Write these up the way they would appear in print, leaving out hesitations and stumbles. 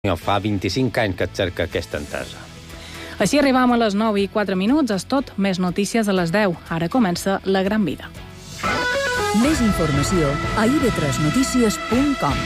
Fa 25 anys que et cerca aquesta entesa. Així arribam a les 9:04. És tot, més notícies a les 10. Ara comença La Gran Vida. Més informació a ib3notícies.com.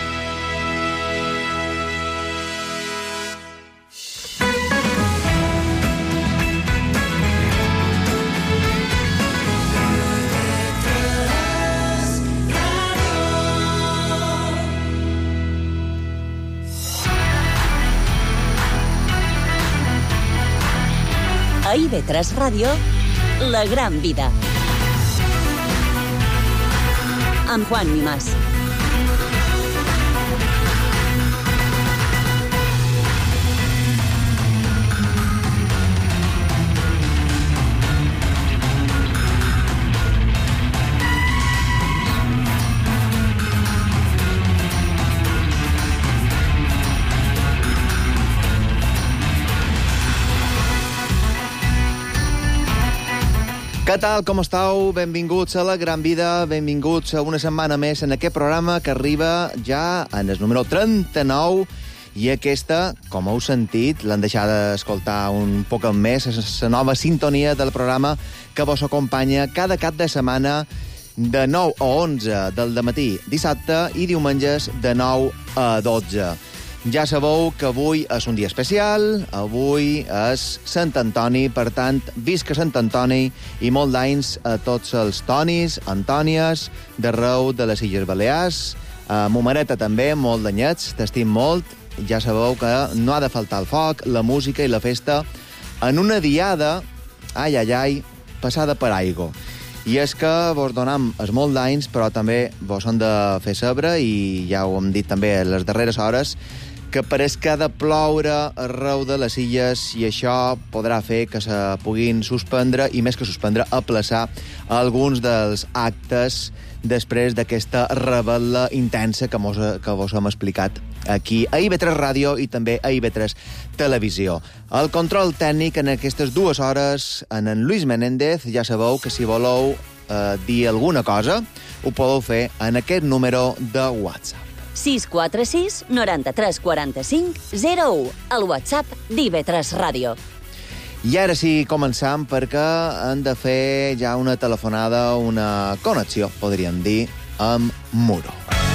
A IB3 Ràdio, La Gran Vida. Amb Juan Mimàs. Què tal, com estàu? Benvinguts a La Gran Vida, benvinguts a una setmana més en aquest programa que arriba ja en el número 39 i aquesta, com heu sentit, l'han deixat d'escoltar un poc més, és la nova sintonia del programa que vos acompanya cada cap de setmana de 9 a 11 del dematí dissabte i diumenges de 9 a 12. Ja sabeu que avui és un dia especial, avui és Sant Antoni, per tant, visca Sant Antoni i molt d'anys a tots els Tonis, Antònies, d'arreu de les Illes Balears. A Momareta també, molt d'anyets, t'estim molt. Ja sabeu que no ha de faltar el foc, la música i la festa en una diada, passada per aigua. I és que vos donam els molt d'anys, però també vos han de fer saber, i ja ho hem dit també a les darreres hores, que pareix que ha de ploure arreu de les illes i això podrà fer que se puguin suspendre, i més que suspendre, aplaçar alguns dels actes després d'aquesta rebel·la intensa que vos hem explicat aquí a IB3 Ràdio i també a IB3 Televisió. El control tècnic en aquestes 2 hores en Luis Menéndez. Ja sabeu que si voleu dir alguna cosa ho podeu fer en aquest número de WhatsApp. 646 93 45 01, el WhatsApp d'IB3 Ràdio. I ara sí, començam, perquè hem de fer ja una telefonada, una connexió, podríem dir, amb Muro.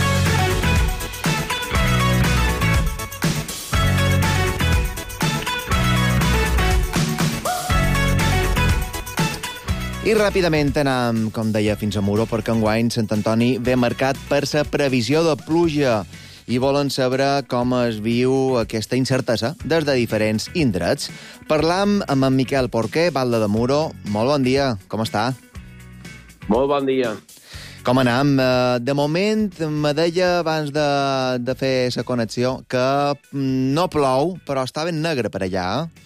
I ràpidament anem, com deia, fins a Muro, perquè enguany Sant Antoni ve marcat per la previsió de pluja i volen saber com es viu aquesta incertesa des de diferents indrets. Parlam amb en Miquel Porquer, batlle de Muro. Molt bon dia, com està? Molt bon dia. Com anem? De moment, me deia abans de fer la connexió que no plou, però està ben negre per allà,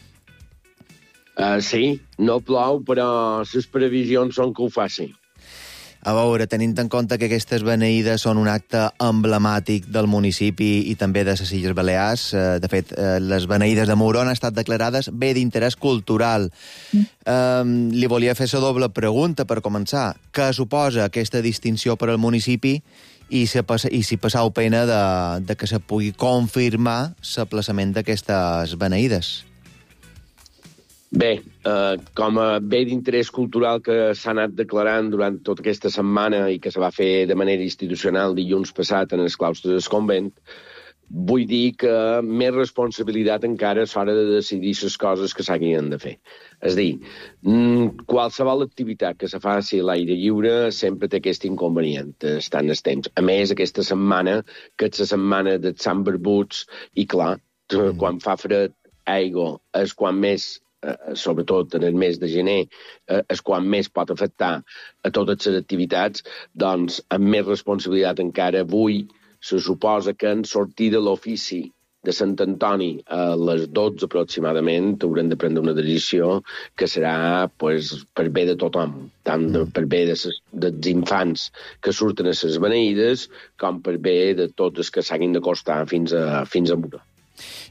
Sí, no plou, però les previsions són que ho faci. A veure, tenint en compte que aquestes beneïdes són un acte emblemàtic del municipi i també de les Illes Balears, de fet, les beneïdes de Muro han estat declarades bé d'interès cultural. Li volia fer la doble pregunta per començar. Què suposa aquesta distinció per al municipi i si passau pena de que se pugui confirmar l'aplaçament d'aquestes beneïdes? Bé, com a bé d'interès cultural que s'ha anat declarant durant tota aquesta setmana i que se va fer de manera institucional dilluns passat en els claustres del convent, vull dir que més responsabilitat encara és hora de decidir les coses que s'haguien de fer. És a dir, qualsevol activitat que se faci a l'aire lliure sempre té aquest inconvenient, estan els temps. A més, aquesta setmana, que és la setmana dels Sant Barbuts, i clar, quan fa fred, aigua, és quan més, sobretot en el mes de gener, és quan més pot afectar a totes les activitats, doncs amb més responsabilitat encara avui se suposa que en sortir de l'ofici de Sant Antoni a les 12 aproximadament haurem de prendre una decisió que serà per bé de tothom, tant per bé dels infants que surten a les beneïdes com per bé de tots els que s'hagin d'acostar fins a Muro.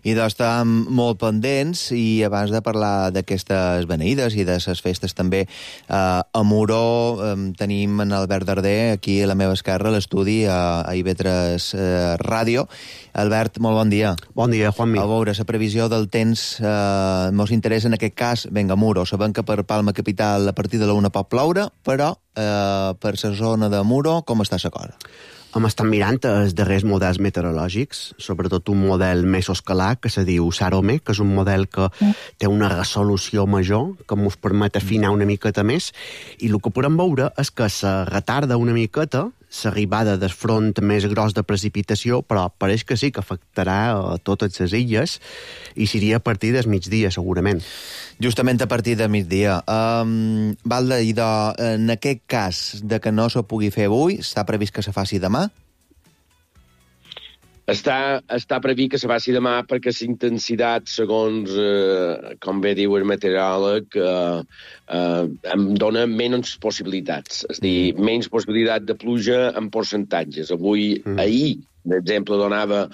I estàvem molt pendents i abans de parlar d'aquestes beneïdes i de les festes també a Muro tenim en Albert Darder aquí a la meva esquerra a l'estudi a IB3 Ràdio. Albert, molt bon dia. Bon dia, Juanmi. A veure, la previsió del temps mos interessa en aquest cas, venga, Muro. Sabem que per Palma Capital a partir de la 1 pot ploure, però per la zona de Muro com està la cosa? Estan mirant els darrers models meteorològics, sobretot un model mesoscalar que se diu SAROME, que és un model que té una resolució major, que ens permet afinar una miqueta més, i el que podem veure és que se retarda una miqueta l'arribada del front més gros de precipitació, però pareix que sí que afectarà a totes les illes i seria a partir del migdia, segurament. Justament a partir de migdia. Valde, idò, en aquest cas de que no se pugui fer avui, està previst que se faci demà? Està previst que se faci demà perquè la intensitat, segons com bé diu el meteoròleg, em dona menys possibilitats. És a dir, menys possibilitat de pluja en percentatges. Ahir, per exemple, donava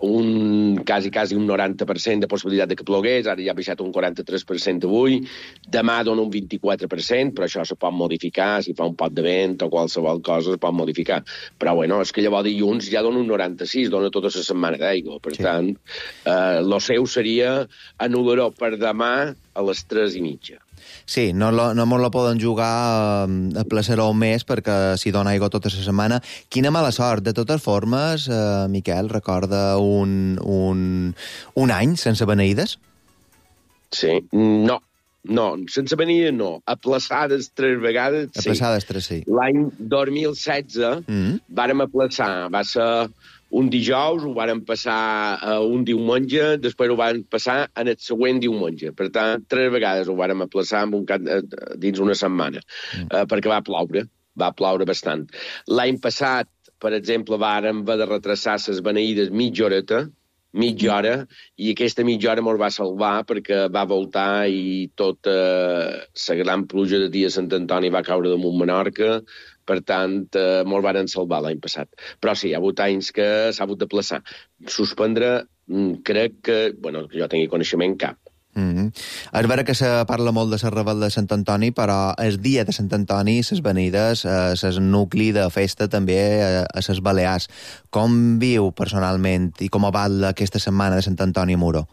quasi un 90% de possibilitat de que plogués, ara ja ha baixat un 43% avui, demà dona un 24%, però això se pot modificar, si fa un pot de vent o qualsevol cosa es pot modificar. Però bueno, és que llavors dilluns ja dona un 96%, dona tota la setmana d'aigua. Per tant, el seu seria anul·lar-ho per demà a les 3:30. Sí, no mos la poden jugar a placer-ho més perquè s'hi dona aigua tota la setmana. Quina mala sort. De totes formes, Miquel, recorda un any sense beneïdes? Sí, no, sense beneïdes no. Aplaçades 3 vegades, sí. Aplaçades 3, sí. L'any 2016 vàrem aplaçar, va ser un dijous, ho vàrem passar un diumenge, després ho vàrem passar en el següent diumenge. Per tant, 3 vegades ho vàrem aplaçar dins una setmana, perquè va ploure bastant. L'any passat, per exemple, vàrem haver de retrasar les beneïdes mitja hora, i aquesta mitja hora ens va salvar perquè va voltar i tota la gran pluja de dia de Sant Antoni va caure damunt Menorca. Per tant, ens varen salvar l'any passat. Però sí, hi ha hagut anys que s'ha hagut de plaçar. Suspendre, crec que, jo tingui coneixement, cap. És vera que se parla molt de la Rebel de Sant Antoni, però el dia de Sant Antoni, les beneïdes, el nucli de festa també a les Balears. Com viu personalment i com aval aquesta setmana de Sant Antoni a Muro?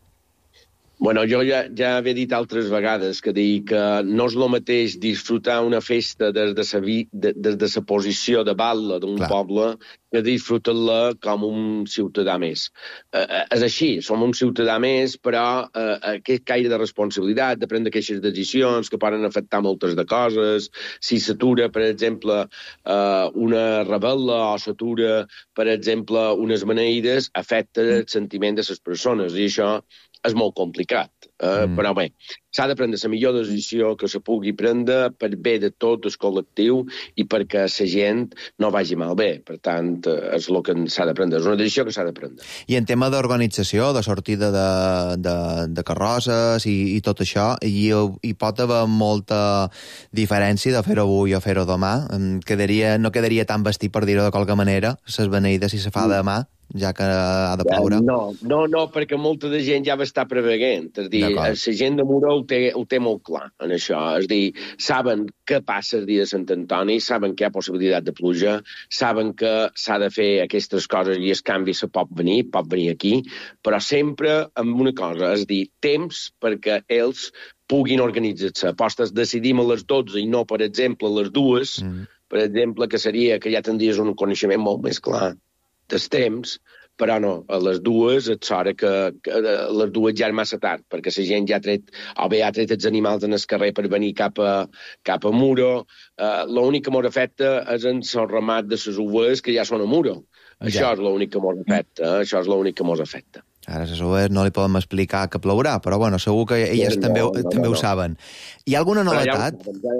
Jo ja he dit altres vegades que dic que no és el mateix disfrutar una festa des de la posició de batlle d'un poble que disfrutar-la com un ciutadà més. És així, som un ciutadà més, però aquest caire de responsabilitat, de prendre aquestes decisions que poden afectar moltes de coses. Si s'atura, per exemple, una rebel·la o s'atura, per exemple, unes beneïdes, afecta el sentiment de les persones, i això és molt complicat. Però bé, s'ha de prendre la millor decisió que se pugui prendre per bé de tot el col·lectiu i perquè la gent no vagi malbé. Per tant, és el que s'ha de prendre. És una decisió que s'ha de prendre. I en tema d'organització, de sortida de carrosses i tot això, hi pot haver molta diferència de fer-ho avui o fer-ho demà? No quedaria tan vestit, per dir-ho de qualque manera, les beneïdes si se fa demà, ja que ha de ploure? No, perquè molta de gent ja va estar preveient. És a dir, la gent de Muro ho té molt clar, en això. És a dir, saben què passa el dia de Sant Antoni, saben que hi ha possibilitat de pluja, saben que s'ha de fer aquestes coses i el canvi se pot venir aquí, però sempre amb una cosa, és a dir, temps perquè ells puguin organitzar-se. Apostes decidim a les 12 i no, per exemple, a les 2, per exemple, que seria que ja tindries un coneixement molt més clar dels temps, però no, a les 2 és hora que a les 2 ja és massa tard, perquè la gent ja ha tret els animals en el carrer per venir cap a Muro. L'únic que mos afecta és en el ramat de les uvers que ja són a Muro. Això és l'únic que mos afecta. Ara a les uvers no li podem explicar que plourà, però segur que elles també ho saben. Hi ha alguna novetat?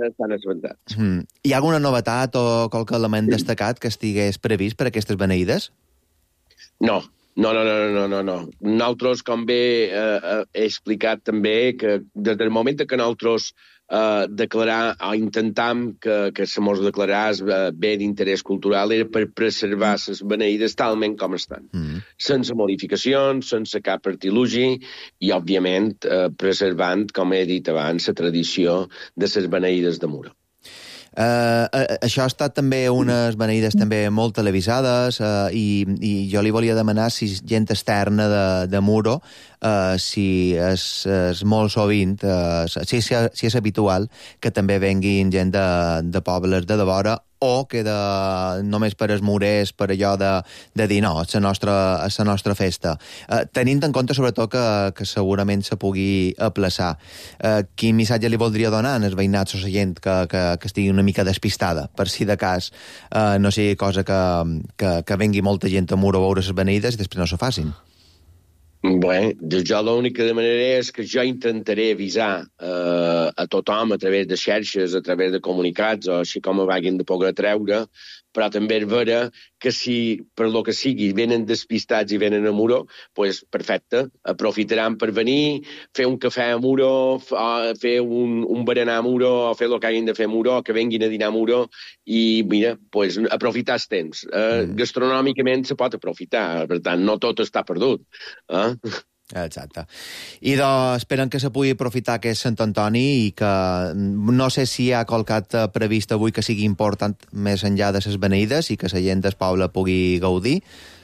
Hi ha alguna novetat o qualque element destacat que estigués previst per aquestes beneïdes? No, No. Nosaltres, com bé he explicat també, que des del moment que nosaltres declarar o intentam que se mos declaràs bé d'interès cultural era per preservar les beneïdes talment com estan. Sense modificacions, sense cap artilugi i, òbviament, preservant, com he dit abans, la tradició de les beneïdes de Muro. Això ha estat també unes beneïdes també molt televisades i jo li volia demanar si gent externa de Muro, si és molt sovint, si és habitual que també venguin gent de pobles de vora o que només per esmurers, per allò de dir no, és la nostra festa. Tenint en compte, sobretot, que segurament se pugui aplaçar. Quin missatge li voldria donar als veïnats o a la gent que estigui una mica despistada, per si de cas no sigui cosa que vengui molta gent a Muro a veure les beneïdes i després no se facin? Bé, jo l'únic que demanaré és que jo intentaré avisar a tothom a través de xarxes, a través de comunicats, o així com ho vagin de poder treure, però també és vera que si, per lo que sigui, venen despistats i venen a Muro, doncs perfecte, aprofitaran per venir, fer un cafè a Muro, fer un berenar a Muro, o fer el que hagin de fer a Muro, que venguin a dinar a Muro, i mira, doncs aprofitar el temps. Gastronòmicament se pot aprofitar, per tant, no tot està perdut. Exacte. I esperen que se pugui aprofitar aquest Sant Antoni i que no sé si hi ha qualcat previst avui que sigui important més enllà de les beneïdes i que la gent del poble pugui gaudir.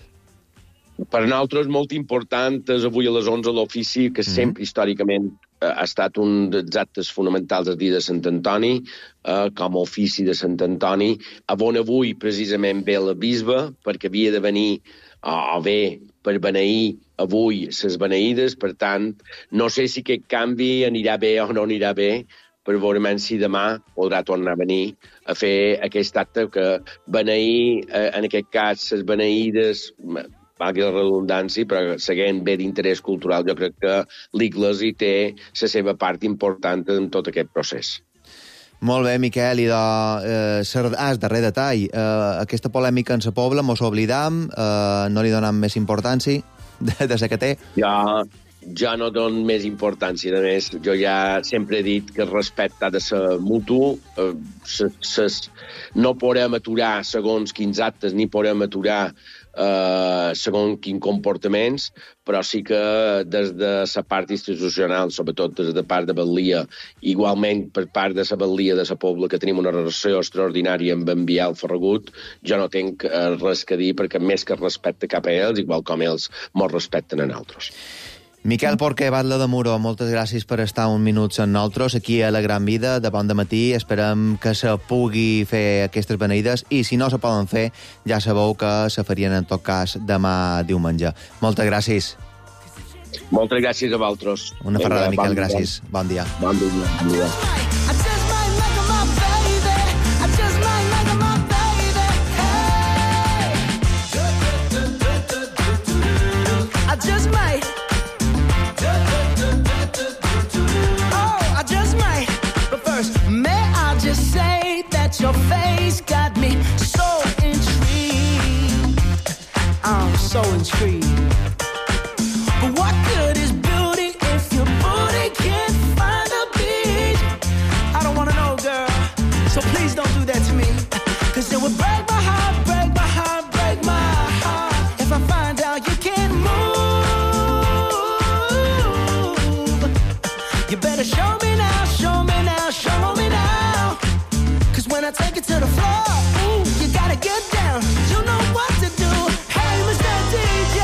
Per nosaltres molt important és avui a les 11 l'ofici, que sempre històricament ha estat un dels actes fonamentals del dia de Sant Antoni, com a ofici de Sant Antoni, on avui precisament ve la bisbe, perquè havia de venir o bé per beneir avui les beneïdes, per tant, no sé si aquest canvi anirà bé o no anirà bé, per veure si demà podrà tornar a venir a fer aquest acte que beneir, en aquest cas, les beneïdes, valgui la redundància, però seguint bé d'interès cultural, jo crec que l'Iglesi té la seva part important en tot aquest procés. Molt bé, Miquel, i darrer detall, aquesta polèmica en la pobla, mos oblidam, no li donem més importància de la que té? Jo no dono més importància, a més, jo ja sempre he dit que el respecte ha de ser mutu, no podem aturar segons quins actes, ni podem aturar segons quins comportaments, però sí que des de la part institucional, sobretot des de part de Batlia, igualment per part de la Batlia de la Pobla, que tenim una relació extraordinària amb en Biel Ferragut, jo no tinc res que dir, perquè més que respecte cap a ells, igual com ells mos respecten a nosaltres. Miquel Porquer, batlle de Muro, moltes gràcies per estar uns minuts amb nosaltres aquí a La Gran Vida, de bon dematí. Esperem que se pugui fer aquestes beneïdes i si no se poden fer, ja sabeu que se farien en tot cas demà diumenge. Moltes gràcies. Moltes gràcies a vosaltres. Una ferrada, Miquel, gràcies. Bon dia. Bon dia. Your face got me so intrigued. I'm so intrigued. But what good is beauty if your booty can't find a beat? I don't wanna know, girl, so please don't do that to me. Cause it would break my heart, break my heart, break my heart if I find out you can't move. You better show me now, show me now, show me now. When I take it to the floor, ooh, you gotta get down. You know what to do. Hey, Mr. DJ,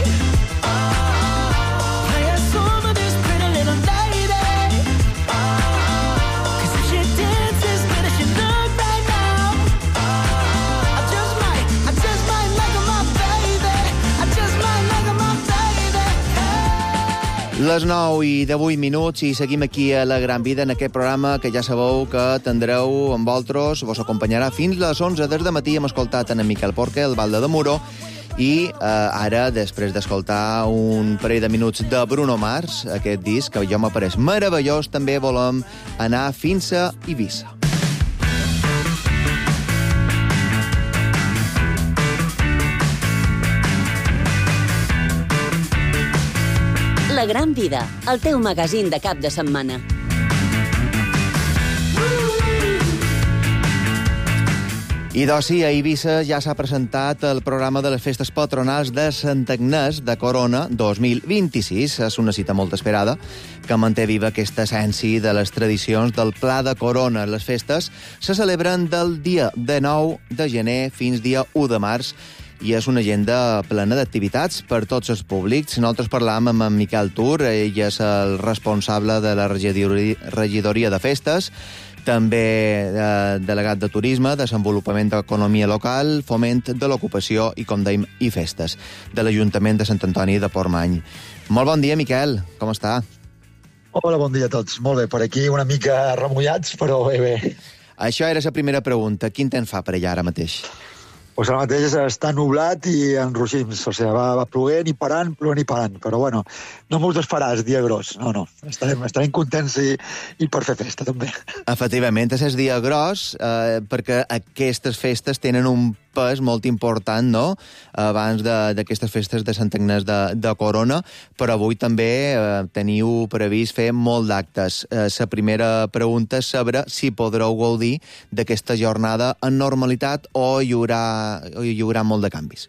play a song of this pretty little lady. Cause if she dances good as she look right now, I just might like her, my baby. I just might like her, my baby. Hey. Les 9 i 18 minuts i seguim aquí a La Gran Vida en aquest programa que ja sabeu que tindreu amb vosaltres, vos acompanyarà fins les 11 des de matí. Hem escoltat en Miquel Porquer, el batlle de Muro, i ara, després d'escoltar un parell de minuts de Bruno Mars, aquest disc que jo m'apareix meravellós, també volem anar fins a Eivissa. La Gran Vida, el teu magazín de cap de setmana. I doncs sí, a Eivissa ja s'ha presentat el programa de les festes patronals de Sant Agnès de Corona 2026. És una cita molt esperada que manté viva aquesta essència de les tradicions del Pla de Corona. Les festes se celebren del dia 19 de gener fins dia 1 de març i és una agenda plena d'activitats per tots els públics. Nosaltres parlàvem amb en Miquel Tur, ell és el responsable de la regidoria de festes, també delegat de Turisme, Desenvolupament d'Economia Local, Foment de l'Ocupació i, com dèiem, i Festes, de l'Ajuntament de Sant Antoni de Portmany. Molt bon dia, Miquel. Com està? Hola, bon dia a tots. Molt bé, per aquí una mica remullats, però bé. Això era la primera pregunta. Quin temps fa per allà ara mateix? Pues ara mateix està nublat i en ruixins, o sigui, va plovent i parant, però bueno, no m'ho desfaràs, dia gros, no, estarem contents i per fer festa, també. Efectivament, és dia gros, perquè aquestes festes tenen un pes molt important, no?, abans d'aquestes festes de Sant Agnès de Corona, però avui també teniu previst fer molt d'actes. La primera pregunta és saber si podreu gaudir d'aquesta jornada en normalitat o hi haurà molt de canvis.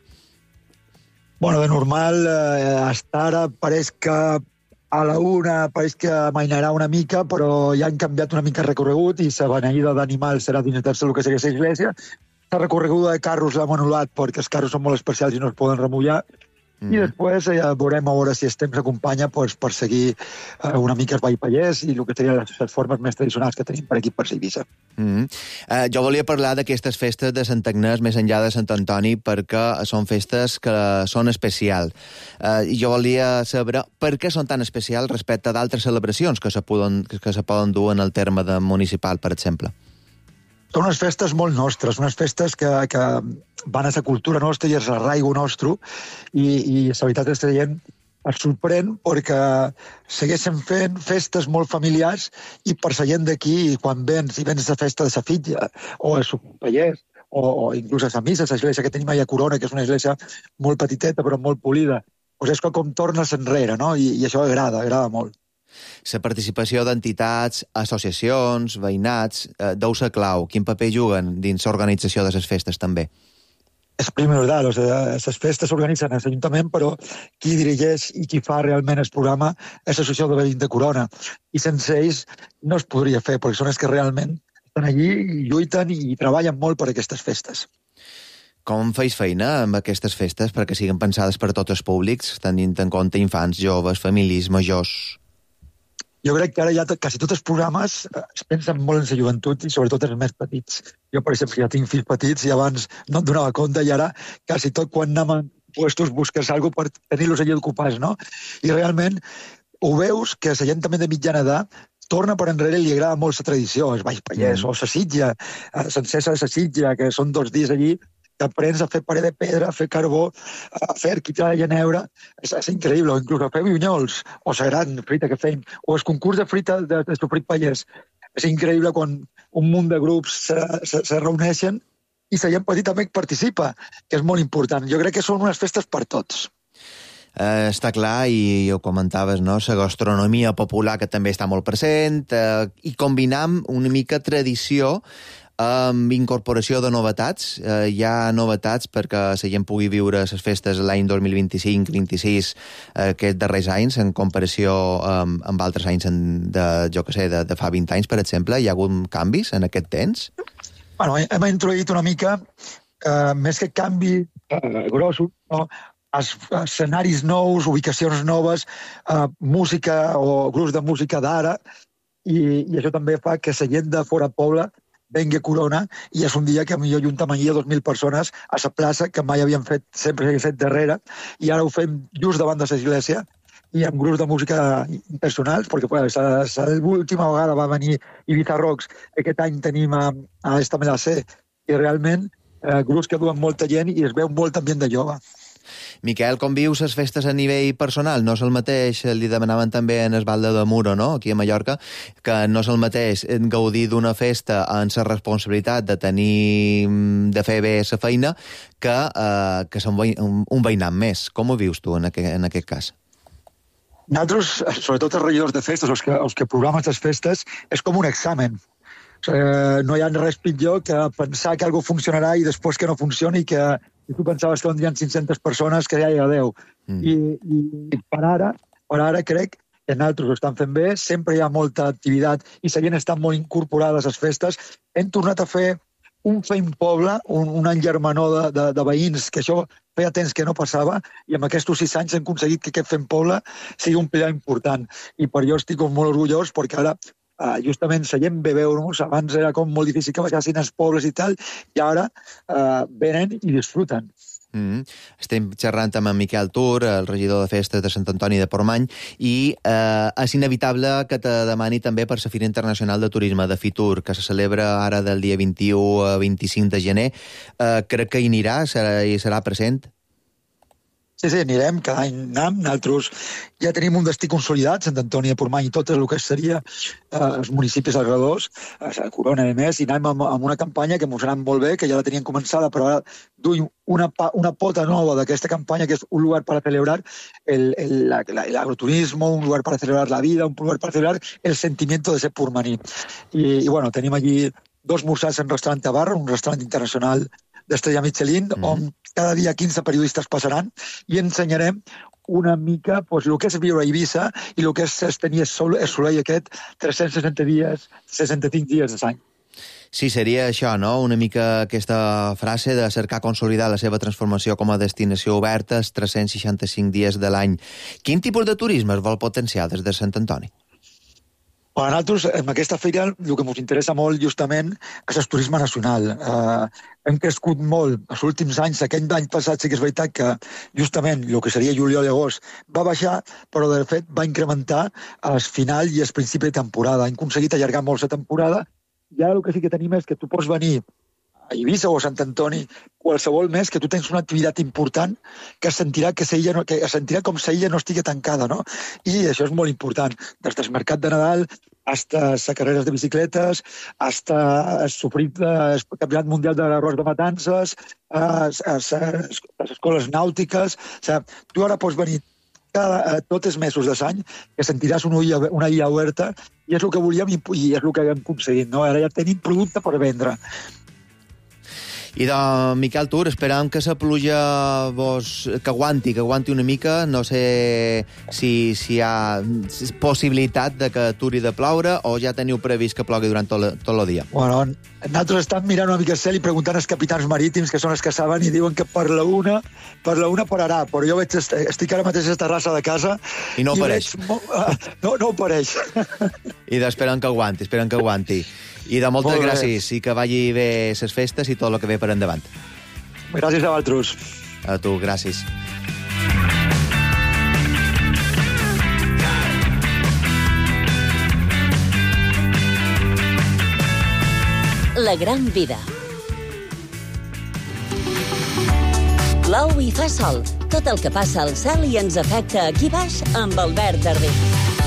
Bueno, de normal, hasta ara pareix que a la una pareix que amainarà una mica, però ja han canviat una mica el recorregut i la beneïda d'animals serà dins del que segueix l'església. La recorreguda de carros l'hem anul·lat perquè els carros són molt especials i no es poden remullar. I després veurem a veure si el temps acompanya per seguir una mica el Ball Pallès i el que serien les formes més tradicionals que tenim per aquí per Eivissa. Jo volia parlar d'aquestes festes de Sant Agnès més enllà de Sant Antoni perquè són festes que són especials. Jo volia saber per què són tan especials respecte d'altres celebracions que se poden dur en el terme municipal, per exemple. Són unes festes molt nostres, unes festes que van a la cultura nostra i és l'arraigo nostre, i la veritat és que la gent es sorprèn perquè segueixen fent festes molt familiars i per la gent d'aquí, quan vens a la festa de la filla o a Sant Pallès o inclús a la missa, l'església que tenim allà a Corona, que és una església molt petiteta però molt polida, doncs és com tornes enrere, no? I això agrada molt. La participació d'entitats, associacions, veïnats, deu ser clau. Quin paper juguen dins l'organització de les festes, també? És primordial. Les festes s'organitzen a l'Ajuntament, però qui dirigeix i qui fa realment el programa és l'Associació de Veïns de Corona. I sense ells no es podria fer, perquè són els que realment estan allí i lluiten i treballen molt per aquestes festes. Com feis feina amb aquestes festes perquè siguin pensades per tots els públics, tenint en compte infants, joves, famílies, majors? Jo crec que ara ja quasi tots els programes es pensen molt en la joventut i sobretot els més petits. Jo, per exemple, ja tinc fills petits i abans no em donava compte i ara quasi tot quan anem a puestos busques alguna cosa per tenir-los allà ocupats, no? I realment ho veus que la gent també de mitjana edat torna per enrere i li agrada molt la tradició, el Ball Pallès o la Sitja, sencera de la Sitja, que són 2 dies allí, que aprens a fer paret de pedra, a fer carbó, a fer arquitectura de geneure, és increïble, o inclús a fer vinyols, o la gran frita que feim, o el concurs de frita de sofrit pallès. És increïble quan un munt de grups se reuneixen i la gent petit també participa, que és molt important. Jo crec que són unes festes per tots. Està clar, i ho comentaves, no? La gastronomia popular que també està molt present, i combinam una mica tradició amb incorporació de novetats. Hi ha novetats perquè la gent pugui viure les festes l'any 2025-26 aquests darrers anys en comparació amb altres anys de fa 20 anys, per exemple. Hi ha hagut canvis en aquest temps? Bueno, hem introduït una mica, més que canvi grossos, no? Escenaris nous, ubicacions noves, música o grups de música d'ara, i això també fa que la gent de fora poble vengui a Corona, i és un dia que millor juntem allí 2.000 persones a la plaça, que mai havíem fet, sempre s'havia fet darrere, i ara ho fem just davant de l'església, i amb grups de música personals, perquè l'última vegada va venir Ibiza Rocks, aquest any tenim a l'Estamela C, i realment grups que duen molta gent i es veu molt ambient de jove. Miquel, com vius les festes a nivell personal? No és el mateix, li demanaven també en el Valde de Muro, no?, aquí a Mallorca, que no és el mateix gaudir d'una festa amb la responsabilitat de fer bé la feina que un veïnat més. Com ho vius tu en aquest cas? Nosaltres, sobretot els regidors de festes, els que programes les festes, és com un examen. No hi ha res pitjor que pensar que algo funcionarà i després que no funcioni i que tu pensaves que hi ha 500 persones que ja hi ha 10. I per ara crec que nosaltres ho estan fent bé, sempre hi ha molta activitat i la gent està molt incorporada a les festes. Hem tornat a fer un Fem Poble, un engermanor de veïns, que això feia temps que no passava, i amb aquests 6 anys hem aconseguit que aquest Fem Poble sigui un pilar important. I per jo estic molt orgullós, perquè ara justament la gent ve a veure-nos, abans era com molt difícil que baixessin els pobles i tal, i ara venen i disfruten. Estem xerrant amb en Miquel Tur, el regidor de festes de Sant Antoni de Portmany, i és inevitable que te demani també per la Fira Internacional de Turisme de Fitur, que se celebra ara del dia 21 a 25 de gener. Crec que hi anirà, hi serà present? Sí, anirem, cada any anem. Nosaltres ja tenim un destí consolidat, Sant Antoni de Portmany i tot el que seria els municipis alrededors, a Corona de més, i anem amb una campanya que ens anat molt bé, que ja la teníem començada, però ara duim una pota nova d'aquesta campanya, que és un lugar para celebrar l'agroturismo, un lugar para celebrar la vida, un lugar para celebrar el sentimiento de ser portmaní. I bueno, tenim allí 2 esmorzars en restaurant Tabarra, un restaurant internacional d'Estrella Michelin, on cada dia 15 periodistes passaran i ensenyarem una mica el que és viure a Eivissa i el que és tenir el soleil aquest 360 dies, 65 dies de l'any. Sí, seria això, no? Una mica aquesta frase de cercar consolidar la seva transformació com a destinació oberta els 365 dies de l'any. Quin tipus de turisme es vol potenciar des de Sant Antoni? A nosaltres, en aquesta fira, el que ens interessa molt, justament, és el turisme nacional. Hem crescut molt els últims anys. Aquest any passat sí que és veritat que, justament, el que seria juliol i agost va baixar, però, de fet, va incrementar al final i al principi de temporada. Hem aconseguit allargar molt la temporada i ara el que sí que tenim és que tu pots venir a Eivissa o a Sant Antoni qualsevol mes, que tu tens una activitat important que sentirà com si ella no estigui tancada, no? I això és molt important. Des del mercat de Nadal hasta les carreres de bicicletes, hasta el sofrit del Campionat Mundial de l'Arròs de Matances, les escoles nàutiques. O sigui, tu ara pots venir tots els mesos de l'any, que sentiràs una illa oberta, i és el que volíem i és el que hem aconseguit, no? Ara ja tenim producte per vendre. I de Miquel Tur, esperam que la pluja que aguanti una mica. No sé si hi ha possibilitat de que aturi de ploure o ja teniu previst que plogui durant tot el dia. Bueno, nosaltres estem mirant una mica el cel i preguntant als capitans marítims, que són els que saben, i diuen que per la una pararà, però jo estic ara mateix a la terrassa de casa i no pareix. No ho pareix. I esperem que aguanti. I de moltes gràcies, i que vagi bé les festes i tot el que ve per endavant. Gràcies a vosaltres. A tu, gràcies. La gran vida. Plou i fa sol. Tot el que passa al cel i ens afecta aquí baix amb Albert Darder.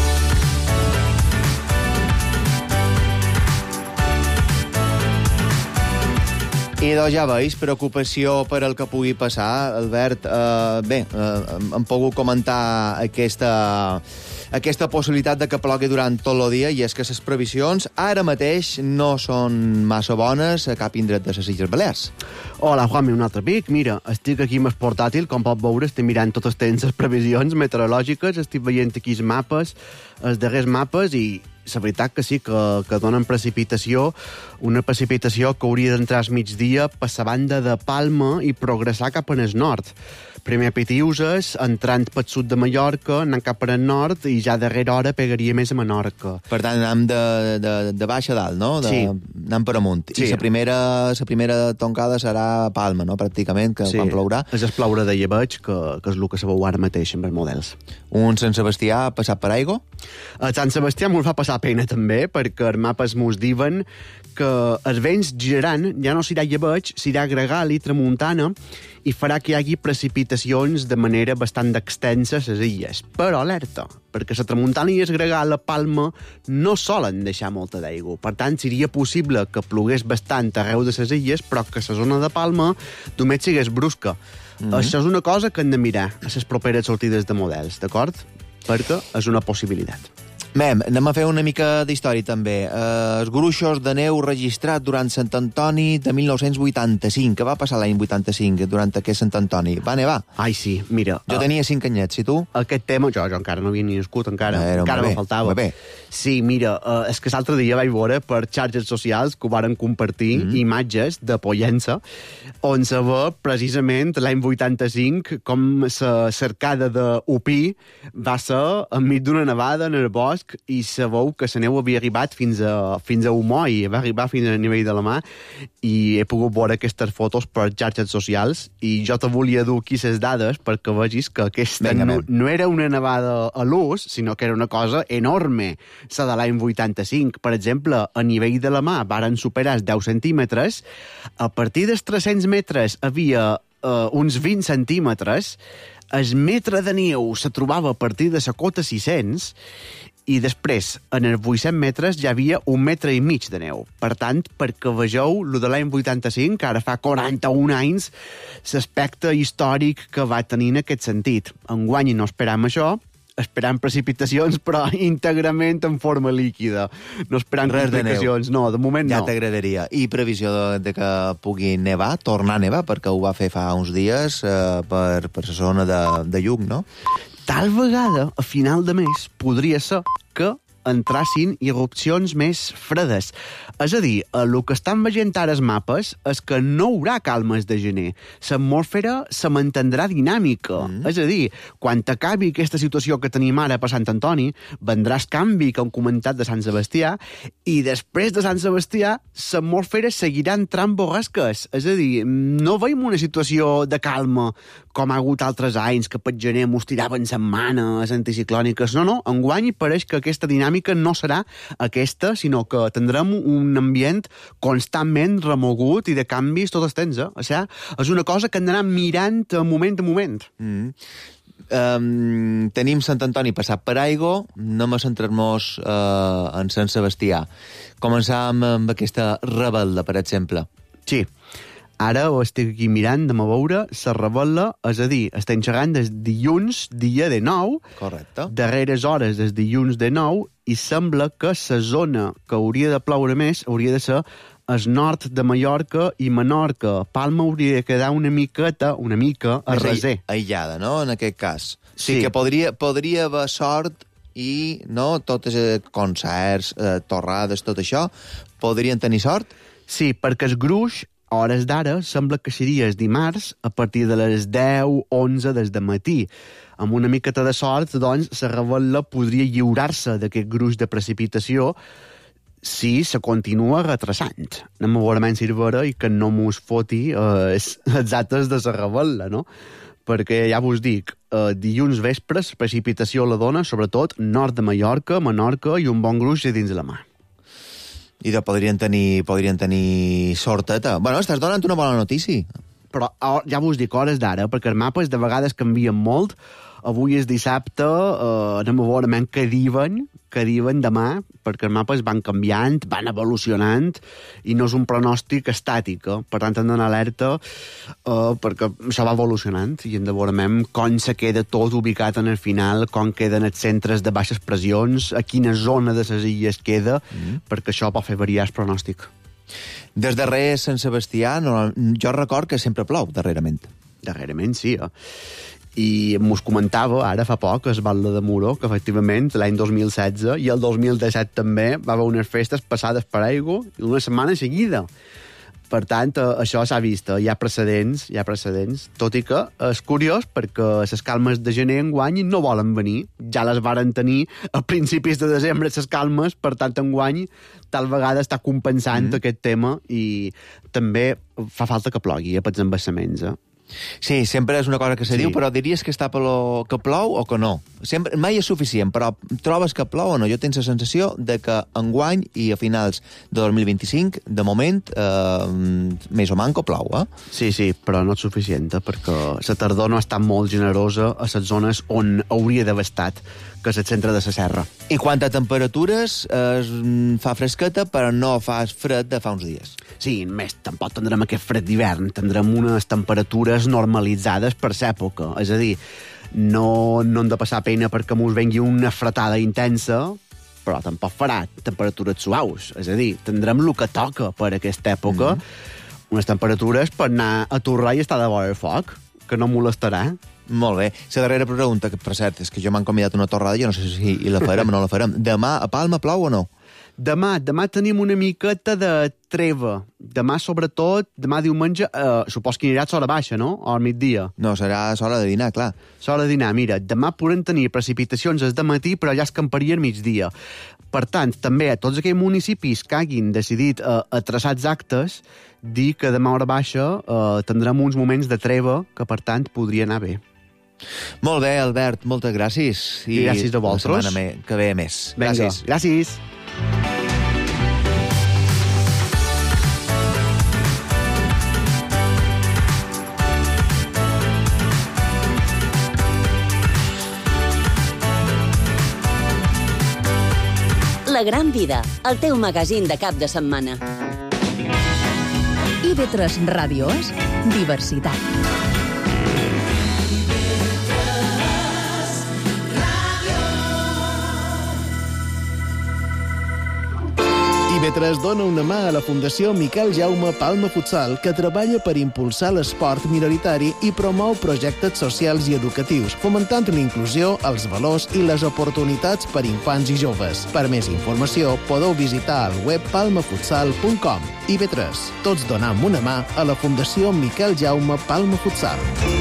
I doncs ja veus, preocupació per el que pugui passar. Albert, hem pogut comentar aquesta possibilitat de que plogui durant tot el dia, i és que les previsions ara mateix no són massa bones a cap indret de les Illes Balears. Hola, Juanmi, un altre pic. Mira, estic aquí amb el portàtil, com pot veure, estic mirant tots els temps, les previsions meteorològiques, estic veient aquí els mapes, els darrers mapes, i la veritat que sí, que donen precipitació, una precipitació que hauria d'entrar al migdia per la banda de Palma i progressar cap en el nord. Primer a Pitiuses, entrant pel sud de Mallorca, anant cap per el nord, i ja darrera hora pegaria més a Menorca. Per tant, anem de baix a dalt, no? Sí. Anem per amunt. Sí. I la primera toncada serà a Palma, no? Pràcticament, que quan plourà. És el ploure de llebeig, que és el que se veu ara mateix amb els models. Un Sant Sebastià ha passat per aigua? A Sant Sebastià m'ho fa passar pena també, perquè els mapes mos diuen que els vents giraran, ja no serà llebeig, serà gregal i tramuntana, i farà que hi hagi precipitacions de manera bastant extensa a les illes. Però alerta, perquè la tramuntana i el gregal a Palma no solen deixar molta d'aigua. Per tant, seria possible que plogués bastant arreu de les illes, però que la zona de Palma només sigués brusca. Això és una cosa que hem de mirar a les properes sortides de models, d'acord? perquè és una possibilitat. Mem, anem a fer una mica d'història, també. Els gruixos de neu registrat durant Sant Antoni de 1985. Què va passar l'any 85 durant aquest Sant Antoni? Va nevar? Ai, sí, mira... Jo tenia 5 anyets, i tu? Aquest tema... Jo encara no havia ni nascut, encara me faltava. Bé. Sí, mira, és que l'altre dia vaig veure per xarxes socials que ho varen compartir imatges de Pollença, on se ve precisament l'any 85 com la cercada d'Upí va ser enmig d'una nevada en el bosc i se veu que la neu havia arribat fins a Humoi, va arribar fins al nivell de la mà, i he pogut veure aquestes fotos per xarxes socials, i jo te volia dur aquí les dades perquè vegis que aquesta no era una nevada a l'ús, sinó que era una cosa enorme. La de l'any 85, per exemple, a nivell de la mà varen superar els 10 centímetres, a partir dels 300 metres havia uns 20 centímetres, el metre de neu se trobava a partir de la cota 600, i després, en els 800 metres, ja havia 1,5 metres de neu. Per tant, perquè vegeu, el de l'any 85, ara fa 41 anys, l'aspecte històric que va tenir en aquest sentit. Enguany no esperam això, esperant precipitacions, però íntegrament en forma líquida. No esperant complicacions. No, de moment no. Ja t'agradaria. I previsió de que pugui nevar, tornar a nevar, perquè ho va fer fa uns dies per la zona de Lluc, no? Tal vegada, a final de mes, podria ser que entrassin irrupcions més fredes. És a dir, el que estan veient ara els mapes és que no hi haurà calmes de gener. L'atmosfera se mantindrà dinàmica. És a dir, quan acabi aquesta situació que tenim ara per Sant Antoni, vendrà el canvi que hem comentat de Sant Sebastià, i després de Sant Sebastià, l'atmosfera seguirà entrant borrasques. És a dir, no veiem una situació de calma com ha hagut altres anys, que per gener mos tiraven setmanes anticiclòniques. No, enguany pareix que aquesta dinàmica no serà aquesta, sinó que tindrem un ambient constantment remogut i de canvis tot el temps. O sigui, és una cosa que anarà mirant moment a moment. Tenim Sant Antoni passat per aigua, anem a centrar-nos en Sant Sebastià. Començàvem amb aquesta rebel·la, per exemple. Sí. Ara ho estic aquí mirant, de veure, la rebel·la, és a dir, estem xerrant des dilluns, dia de 9, correcte, darreres hores des dilluns de 9, i sembla que la zona que hauria de ploure més hauria de ser el nord de Mallorca i Menorca. Palma hauria de quedar una mica a reser. Aïllada, no?, en aquest cas. Sí. Que podria haver sort i, no, tots els concerts, torrades, tot això, podrien tenir sort? Sí, perquè el gruix, a hores d'ara, sembla que seria el dimarts a partir de les 10-11 des de matí. Amb una miqueta de sort, doncs, la rebel·la podria lliurar-se d'aquest gruix de precipitació si se continua retrasant. Anem a veure menys Cervera i que no mos foti les dates de la rebel·la, no? Perquè ja vos dic, dilluns vespres, precipitació a la dona, sobretot nord de Mallorca, Menorca i un bon gruix a dins de la mà. I podrien tenir sorteta. Bueno, estàs donant una bona notícia. Però ja vos dic, hores d'ara, perquè els mapes de vegades canvien molt. Avui és dissabte, anem a veure què diuen demà, perquè els mapes van canviant, van evolucionant, i no és un pronòstic estàtic. Per tant, hem d'anar alerta perquè això va evolucionant, i hem de veure com se queda tot ubicat en el final, com queden els centres de baixes pressions, a quina zona de les illes queda, perquè això pot fer variar el pronòstic. Des darrer Sant Sebastià, jo record que sempre plou, darrerament. Darrerament, sí. I mos comentava, ara fa poc, es Batlle de Muro, que efectivament l'any 2016 i el 2017 també va haver unes festes passades per aigua una setmana seguida. Per tant, això s'ha vist, hi ha precedents, tot i que és curiós perquè les calmes de gener enguany no volen venir, ja les varen tenir a principis de desembre les calmes, per tant enguany tal vegada està compensant aquest tema, i també fa falta que plogui pels embassaments. Sí, sempre és una cosa que se diu, però diries que està que plou o que no? Sempre, mai és suficient, però trobes que plou o no? Jo tinc la sensació de que enguany i a finals de 2025, de moment, més o manco plou, Sí, però no és suficient, perquè la tardor no ha estat molt generosa a les zones on hauria d'haver estat, que és el centre de la serra. I quant a temperatures, fa fresqueta, però no fa fred de fa uns dies. Sí, més, tampoc tindrem aquest fred d'hivern, tindrem unes temperatures normalitzades per l'època. És a dir, no hem de passar pena perquè mos vengui una fretada intensa, però tampoc farà temperatures suaus. És a dir, tindrem el que toca per aquesta època, unes temperatures per anar a torrar i estar de vora el foc, que no molestarà. Molt bé. La darrera pregunta, que per cert, és que jo m'han convidat una torrada, jo no sé si la farem o no la farem. Demà a Palma plou o no? Demà tenim una miqueta de treva. Demà, sobretot, demà diumenge, supos que anirà a l'hora baixa, no? O al migdia. No, serà l'hora de dinar, clar. L'hora de dinar, mira, demà podem tenir precipitacions al matí, però allà es camparia al migdia. Per tant, també a tots aquells municipis que hagin decidit a traçar actes, dir que demà a hora baixa tindrem uns moments de treva que, per tant, podria anar bé. Molt bé, Albert, moltes gràcies. I gràcies a vosaltres. La setmana que ve més. Vinga, gràcies. Gràcies. La Gran Vida, el teu magazín de cap de setmana. IB3 Ràdio és diversitat. IB3 dona una mà a la Fundació Miquel Jaume Palma Futsal, que treballa per impulsar l'esport minoritari i promou projectes socials i educatius, fomentant l'inclusió, els valors i les oportunitats per infants i joves. Per més informació, podeu visitar el web palmafutsal.com. IB3, tots donam una mà a la Fundació Miquel Jaume Palma Futsal.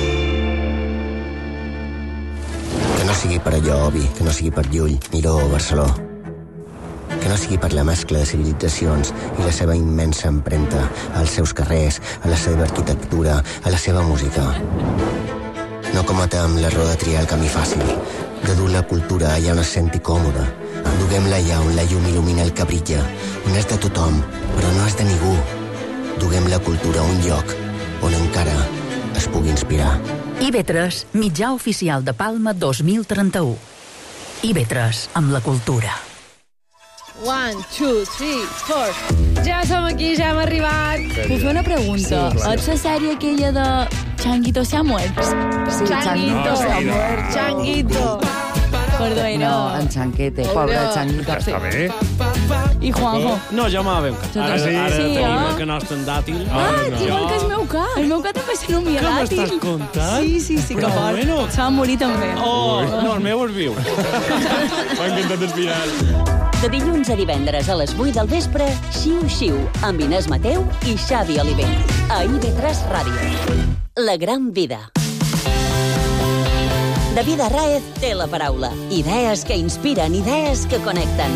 Que no sigui per allò, Obi, que no sigui per Llull, Miró o Barceló. Que no sigui per la mescla de civilitzacions i la seva immensa empremta als seus carrers, a la seva arquitectura, a la seva música. No cometem l'error de triar el camí fàcil, de dur la cultura allà on es senti còmode. Duguem-la allà on la llum il·lumina el que brilla, on és de tothom, però no és de ningú. Duguem la cultura a un lloc on encara es pugui inspirar. IB3, mitjà oficial de Palma 2031. IB3, amb la cultura. 1, 2, 3, 4. Ja som aquí, ja hem arribat. Puc fer una pregunta? Sí, és la sèrie aquella de Changuito se ha muerto? Sí, Changuito se ha muerto. Changuito. Perdó, era... No, en Chanquete, pobre Changuito. Està bé. I Juanjo. No, ja m'ha veu. Ara sí, tenim el que nostre dàtil. Igual que el meu ca. El meu ca també se nomia dàtil. Què m'estàs contant? Sí, que Però fort. bueno. Se va morir també. No, el meu és viu. M'ha encantat el final. De dilluns a divendres a les 8 del vespre, Xiu-Xiu, amb Inés Mateu i Xavi Oliver. A IB3 Ràdio. La Gran Vida. David Arráez té la paraula. Idees que inspiren, idees que connecten.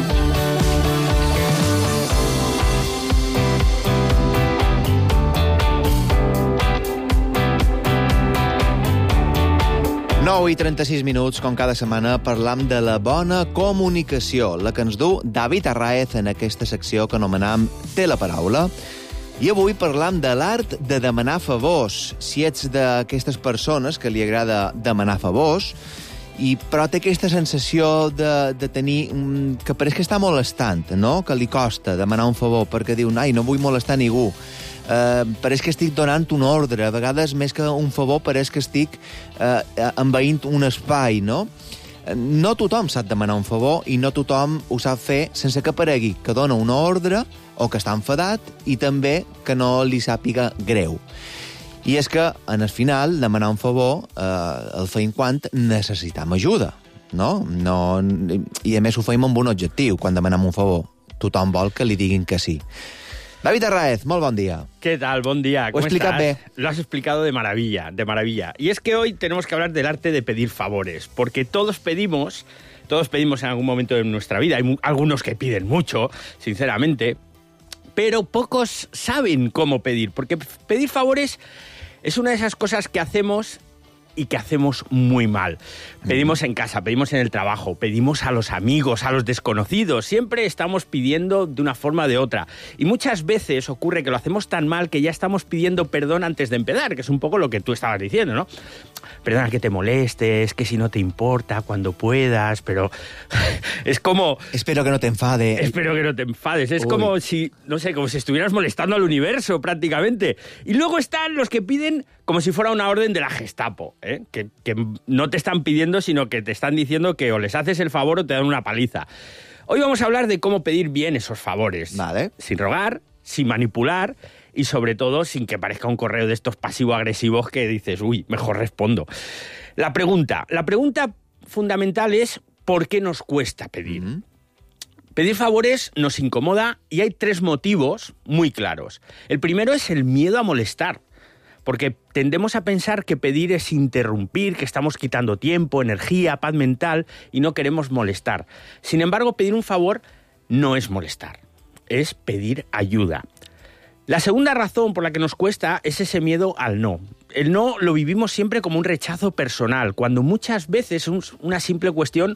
I 36 minuts, com cada setmana, parlam de la bona comunicació, la que ens du David Arráez en aquesta secció que anomenam Té la paraula. I avui parlam de l'art de demanar favors. Si ets d'aquestes persones que li agrada demanar favors, però té aquesta sensació de tenir... que pareix que està molestant, no? Que li costa demanar un favor, perquè diu, ai, no vull molestar ningú. Pareix que estic donant un ordre. A vegades, més que un favor, pareix que estic envaint un espai, no? No tothom sap demanar un favor i no tothom ho sap fer sense que paregui que dona una ordre o que està enfadat i també que no li sàpiga greu. I és que, en el final, demanar un favor el feim quan necessitam ajuda, no? I a més ho feim amb un objectiu, quan demanem un favor. Tothom vol que li diguin que sí. David Arráez, molt bon día. ¿Qué tal? Buen día. ¿Cómo estás? Lo has explicado de maravilla, de maravilla. Y es que hoy tenemos que hablar del arte de pedir favores, porque todos pedimos en algún momento de nuestra vida. Hay algunos que piden mucho, sinceramente, pero pocos saben cómo pedir, porque pedir favores es una de esas cosas que hacemos y que hacemos muy mal. Pedimos en casa, pedimos en el trabajo, pedimos a los amigos, a los desconocidos. Siempre estamos pidiendo de una forma o de otra. Y muchas veces ocurre que lo hacemos tan mal que ya estamos pidiendo perdón antes de empezar, que es un poco lo que tú estabas diciendo, ¿no? Perdona que te molestes, que si no te importa, cuando puedas, pero es como... Espero que no te enfades. Espero que no te enfades. Es como si, no sé, como si estuvieras molestando al universo prácticamente. Y luego están los que piden como si fuera una orden de la Gestapo, que no te están pidiendo, sino que te están diciendo que o les haces el favor o te dan una paliza. Hoy vamos a hablar de cómo pedir bien esos favores. Vale. Sin rogar, sin manipular y sobre todo sin que parezca un correo de estos pasivo-agresivos que dices, uy, mejor respondo. La pregunta fundamental es ¿por qué nos cuesta pedir? Pedir favores nos incomoda y hay 3 motivos muy claros. El primero es el miedo a molestar, porque tendemos a pensar que pedir es interrumpir, que estamos quitando tiempo, energía, paz mental y no queremos molestar. Sin embargo, pedir un favor no es molestar, es pedir ayuda. La segunda razón por la que nos cuesta es ese miedo al no. El no lo vivimos siempre como un rechazo personal, cuando muchas veces es una simple cuestión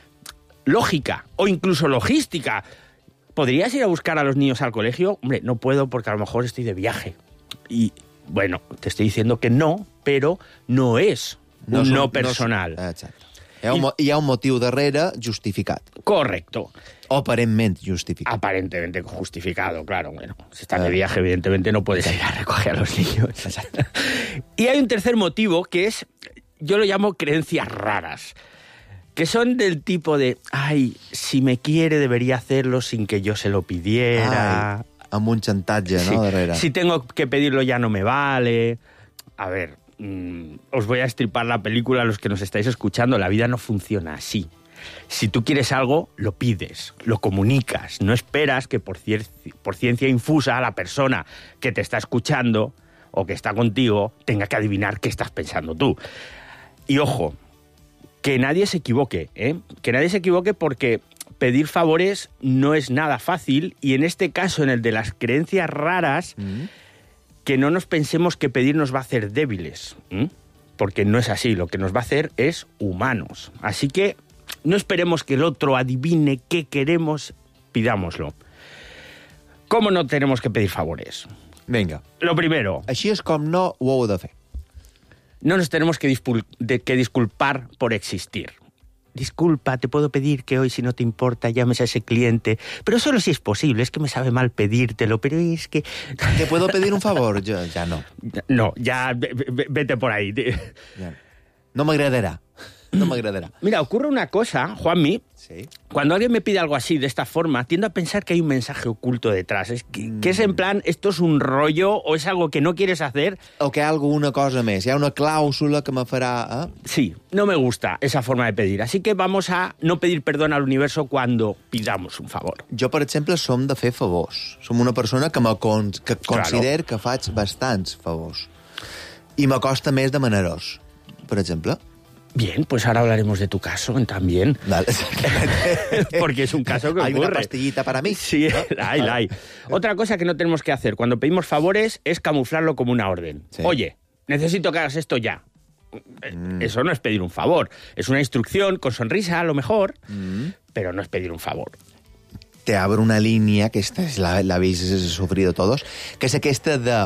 lógica o incluso logística. ¿Podrías ir a buscar a los niños al colegio? Hombre, no puedo porque a lo mejor estoy de viaje. Y bueno, te estoy diciendo que no, pero no es un no personal. Exacte. Hi ha un motiu darrere justificat. Correcto. O aparentment justificat. Aparentemente justificado, claro. Bueno, si estás de viaje, evidentemente no puedes ir a recoger a los niños. Exacto. Y hay un tercer motivo que es, yo lo llamo creencias raras, que son del tipo de, ay, si me quiere debería hacerlo sin que yo se lo pidiera. Ai, amb un xantatge, sí. ¿no? Darrere. Si tengo que pedirlo ya no me vale. A ver, os voy a estripar la película a los que nos estáis escuchando. La vida no funciona así. Si tú quieres algo, lo pides, lo comunicas. No esperas que por ciencia infusa la persona que te está escuchando o que está contigo tenga que adivinar qué estás pensando tú. Y ojo, que nadie se equivoque, ¿eh? Que nadie se equivoque porque pedir favores no es nada fácil y en este caso, en el de las creencias raras, que no nos pensemos que pedir nos va a hacer débiles, porque no es así, lo que nos va a hacer es humanos. Así que no esperemos que el otro adivine qué queremos, pidámoslo. ¿Cómo no tenemos que pedir favores? Venga. Lo primero. Així és com no ho heu de fer. No nos tenemos que disculpar por existir. Disculpa, te puedo pedir que hoy, si no te importa, llames a ese cliente, pero solo si es posible, es que me sabe mal pedírtelo, pero es que... ¿Te puedo pedir un favor? Yo, ya no. No, ya vete por ahí. Ya. No m'agradarà. No m'agradarà. Mira, ocurre una cosa, Juanmi. Sí. Cuando alguien me pide algo así, de esta forma, tiendo a pensar que hay un mensaje oculto detrás. Es que es en plan, esto es un rollo o es algo que no quieres hacer. O que hi ha alguna cosa més. Hi ha una clàusula que me farà... Sí, no me gusta esa forma de pedir. Así que vamos a no pedir perdón al universo cuando pidamos un favor. Jo, per exemple, som de fer favors. Som una persona que considero que faig bastants favors. I m'acosta més demanar-los, per exemple. Bien, pues ahora hablaremos de tu caso también. Vale. Porque es un caso que ocurre. ¿Hay una pastillita para mí? Sí, la hay. Otra cosa que no tenemos que hacer cuando pedimos favores es camuflarlo como una orden. Sí. Oye, necesito que hagas esto ya. Eso no es pedir un favor. Es una instrucción con sonrisa, a lo mejor, pero no es pedir un favor. Te abro una línia, que esta la habéis sufrido todos, que és aquesta de...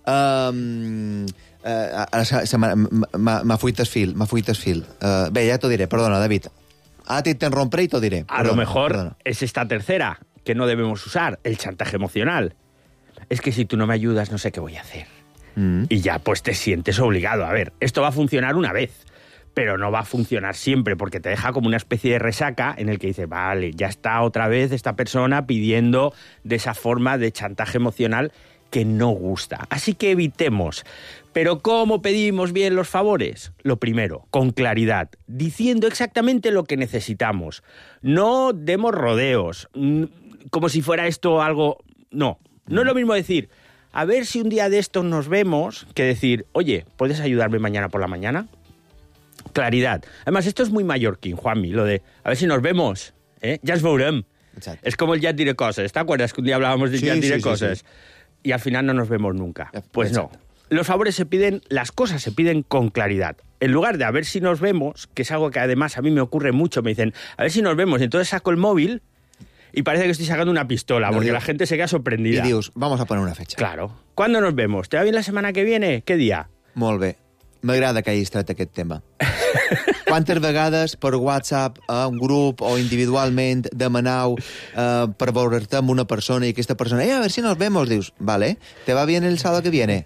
m'ha fuit el fil. Bé, ja t'ho diré, perdona, David. Ara t'interrompré i t'ho diré. A lo mejor es esta tercera que no debemos usar, el chantaje emocional. Es que si tú no me ayudas, no sé qué voy a hacer. Y ya pues te sientes obligado. A ver, esto va a funcionar una vez, pero no va a funcionar siempre, porque te deja como una especie de resaca en el que dices, vale, ya está otra vez esta persona pidiendo de esa forma de chantaje emocional que no gusta. Así que evitemos. Pero ¿cómo pedimos bien los favores? Lo primero, con claridad, diciendo exactamente lo que necesitamos. No demos rodeos, como si fuera esto algo... No es lo mismo decir, a ver si un día de estos nos vemos, que decir, oye, ¿puedes ayudarme mañana por la mañana? Claridad. Además, esto es muy mallorquín, Juanmi, lo de, a ver si nos vemos, ¿eh? Ja ens veurem. Exacto. Es como el ya diré cosas. ¿Te acuerdas que un día hablábamos de ya diré cosas? Sí. Y al final no nos vemos nunca. Pues exacto. No. Los favores se piden, las cosas se piden con claridad. En lugar de a ver si nos vemos, que es algo que además a mí me ocurre mucho, me dicen, a ver si nos vemos, y entonces saco el móvil y parece que estoy sacando una pistola, porque la gente se queda sorprendida. Y dius, vamos a poner una fecha. Claro. ¿Cuándo nos vemos? ¿Te va bien la semana que viene? ¿Qué día? Molt bé. M'agrada que hagis tret aquest tema. Quantes vegades per WhatsApp, a un grup o individualment demanau per veure'te amb una persona i aquesta persona, a ver si nos vemos, dius, vale, ¿te va bien el sábado que viene?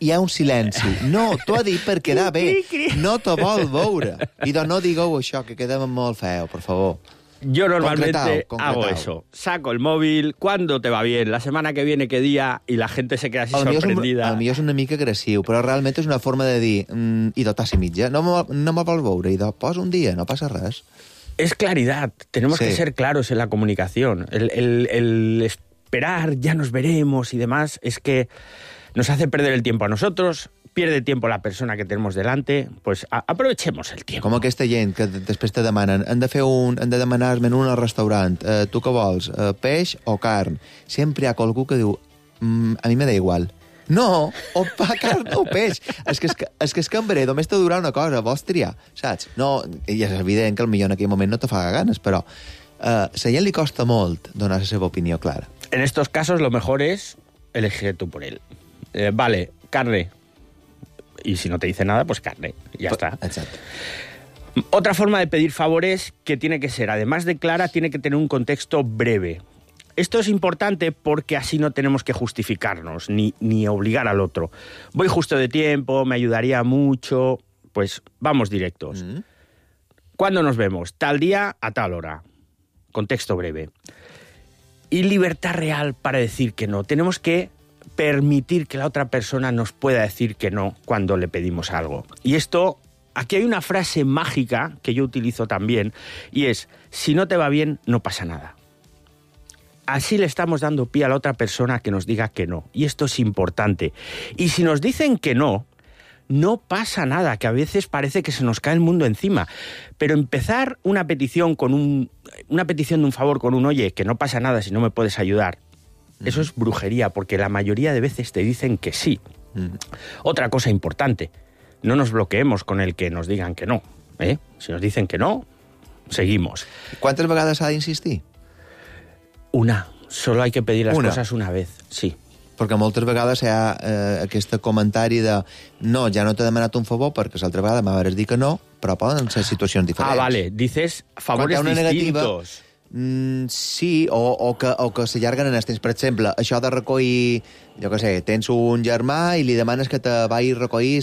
hi ha un silenci. No, t'ho ha dit per quedar bé. No te vol veure. I doncs no digueu això, que queda molt feo, por favor. Yo normalmente Concretao. hago eso. Saco el móvil, cuando te va bien, la semana que viene, qué día, y la gente se queda así sorprendida. El millor és una mica agressiu, però realment és una forma de dir i de tassi mitja, no me vols veure, i de posa un dia, no passa res. Es claridad. Tenemos que ser claros en la comunicación. El esperar, ya nos veremos y demás, es que nos hace perder el tiempo a nosotros, pierde tiempo la persona que tenemos delante, pues aprovechemos el tiempo. Com aquesta gent que després te demanen han de demanar el menú al restaurant, tu què vols, peix o carn? Sempre hi ha qualcú que diu a mi me da igual. No, o pa carn o peix. És que el cambrer només te durà una cosa, vols triar, saps? No, i és evident que potser en aquell moment no te fa ganes, però a la gent li costa molt donar la seva opinió clara. En estos casos lo mejor es elegir tú por él. Vale, carne. Y si no te dice nada, pues carne. Ya está. Exacto. Otra forma de pedir favores que tiene que ser, además de clara, tiene que tener un contexto breve. Esto es importante porque así no tenemos que justificarnos ni obligar al otro. Voy justo de tiempo, me ayudaría mucho. Pues vamos directos. ¿Cuándo nos vemos? Tal día a tal hora. Contexto breve. Y libertad real para decir que no. Tenemos que permitir que la otra persona nos pueda decir que no cuando le pedimos algo. Y esto, aquí hay una frase mágica que yo utilizo también, y es, si no te va bien, no pasa nada. Así le estamos dando pie a la otra persona que nos diga que no. Y esto es importante. Y si nos dicen que no, no pasa nada, que a veces parece que se nos cae el mundo encima. Pero empezar una petición una petición de un favor con un oye, que no pasa nada si no me puedes ayudar, eso es brujería, porque la mayoría de veces te dicen que sí. Otra cosa importante, no nos bloqueemos con el que nos digan que no. Si nos dicen que no, seguimos. ¿Cuántas vegades s'ha d'insistir? Una. Solo hay que pedir las cosas una vez, sí. Perquè moltes vegades hi ha aquest comentari de no, ja no t'he demanat un favor perquè l'altra vegada m'hauràs dit que no, però poden ser situacions diferents. Ah, vale. Dices favores distintos. Sí, o que s'allarguen en els temps. Per exemple, això de recollir, jo què sé, tens un germà i li demanes que te vagi a recollir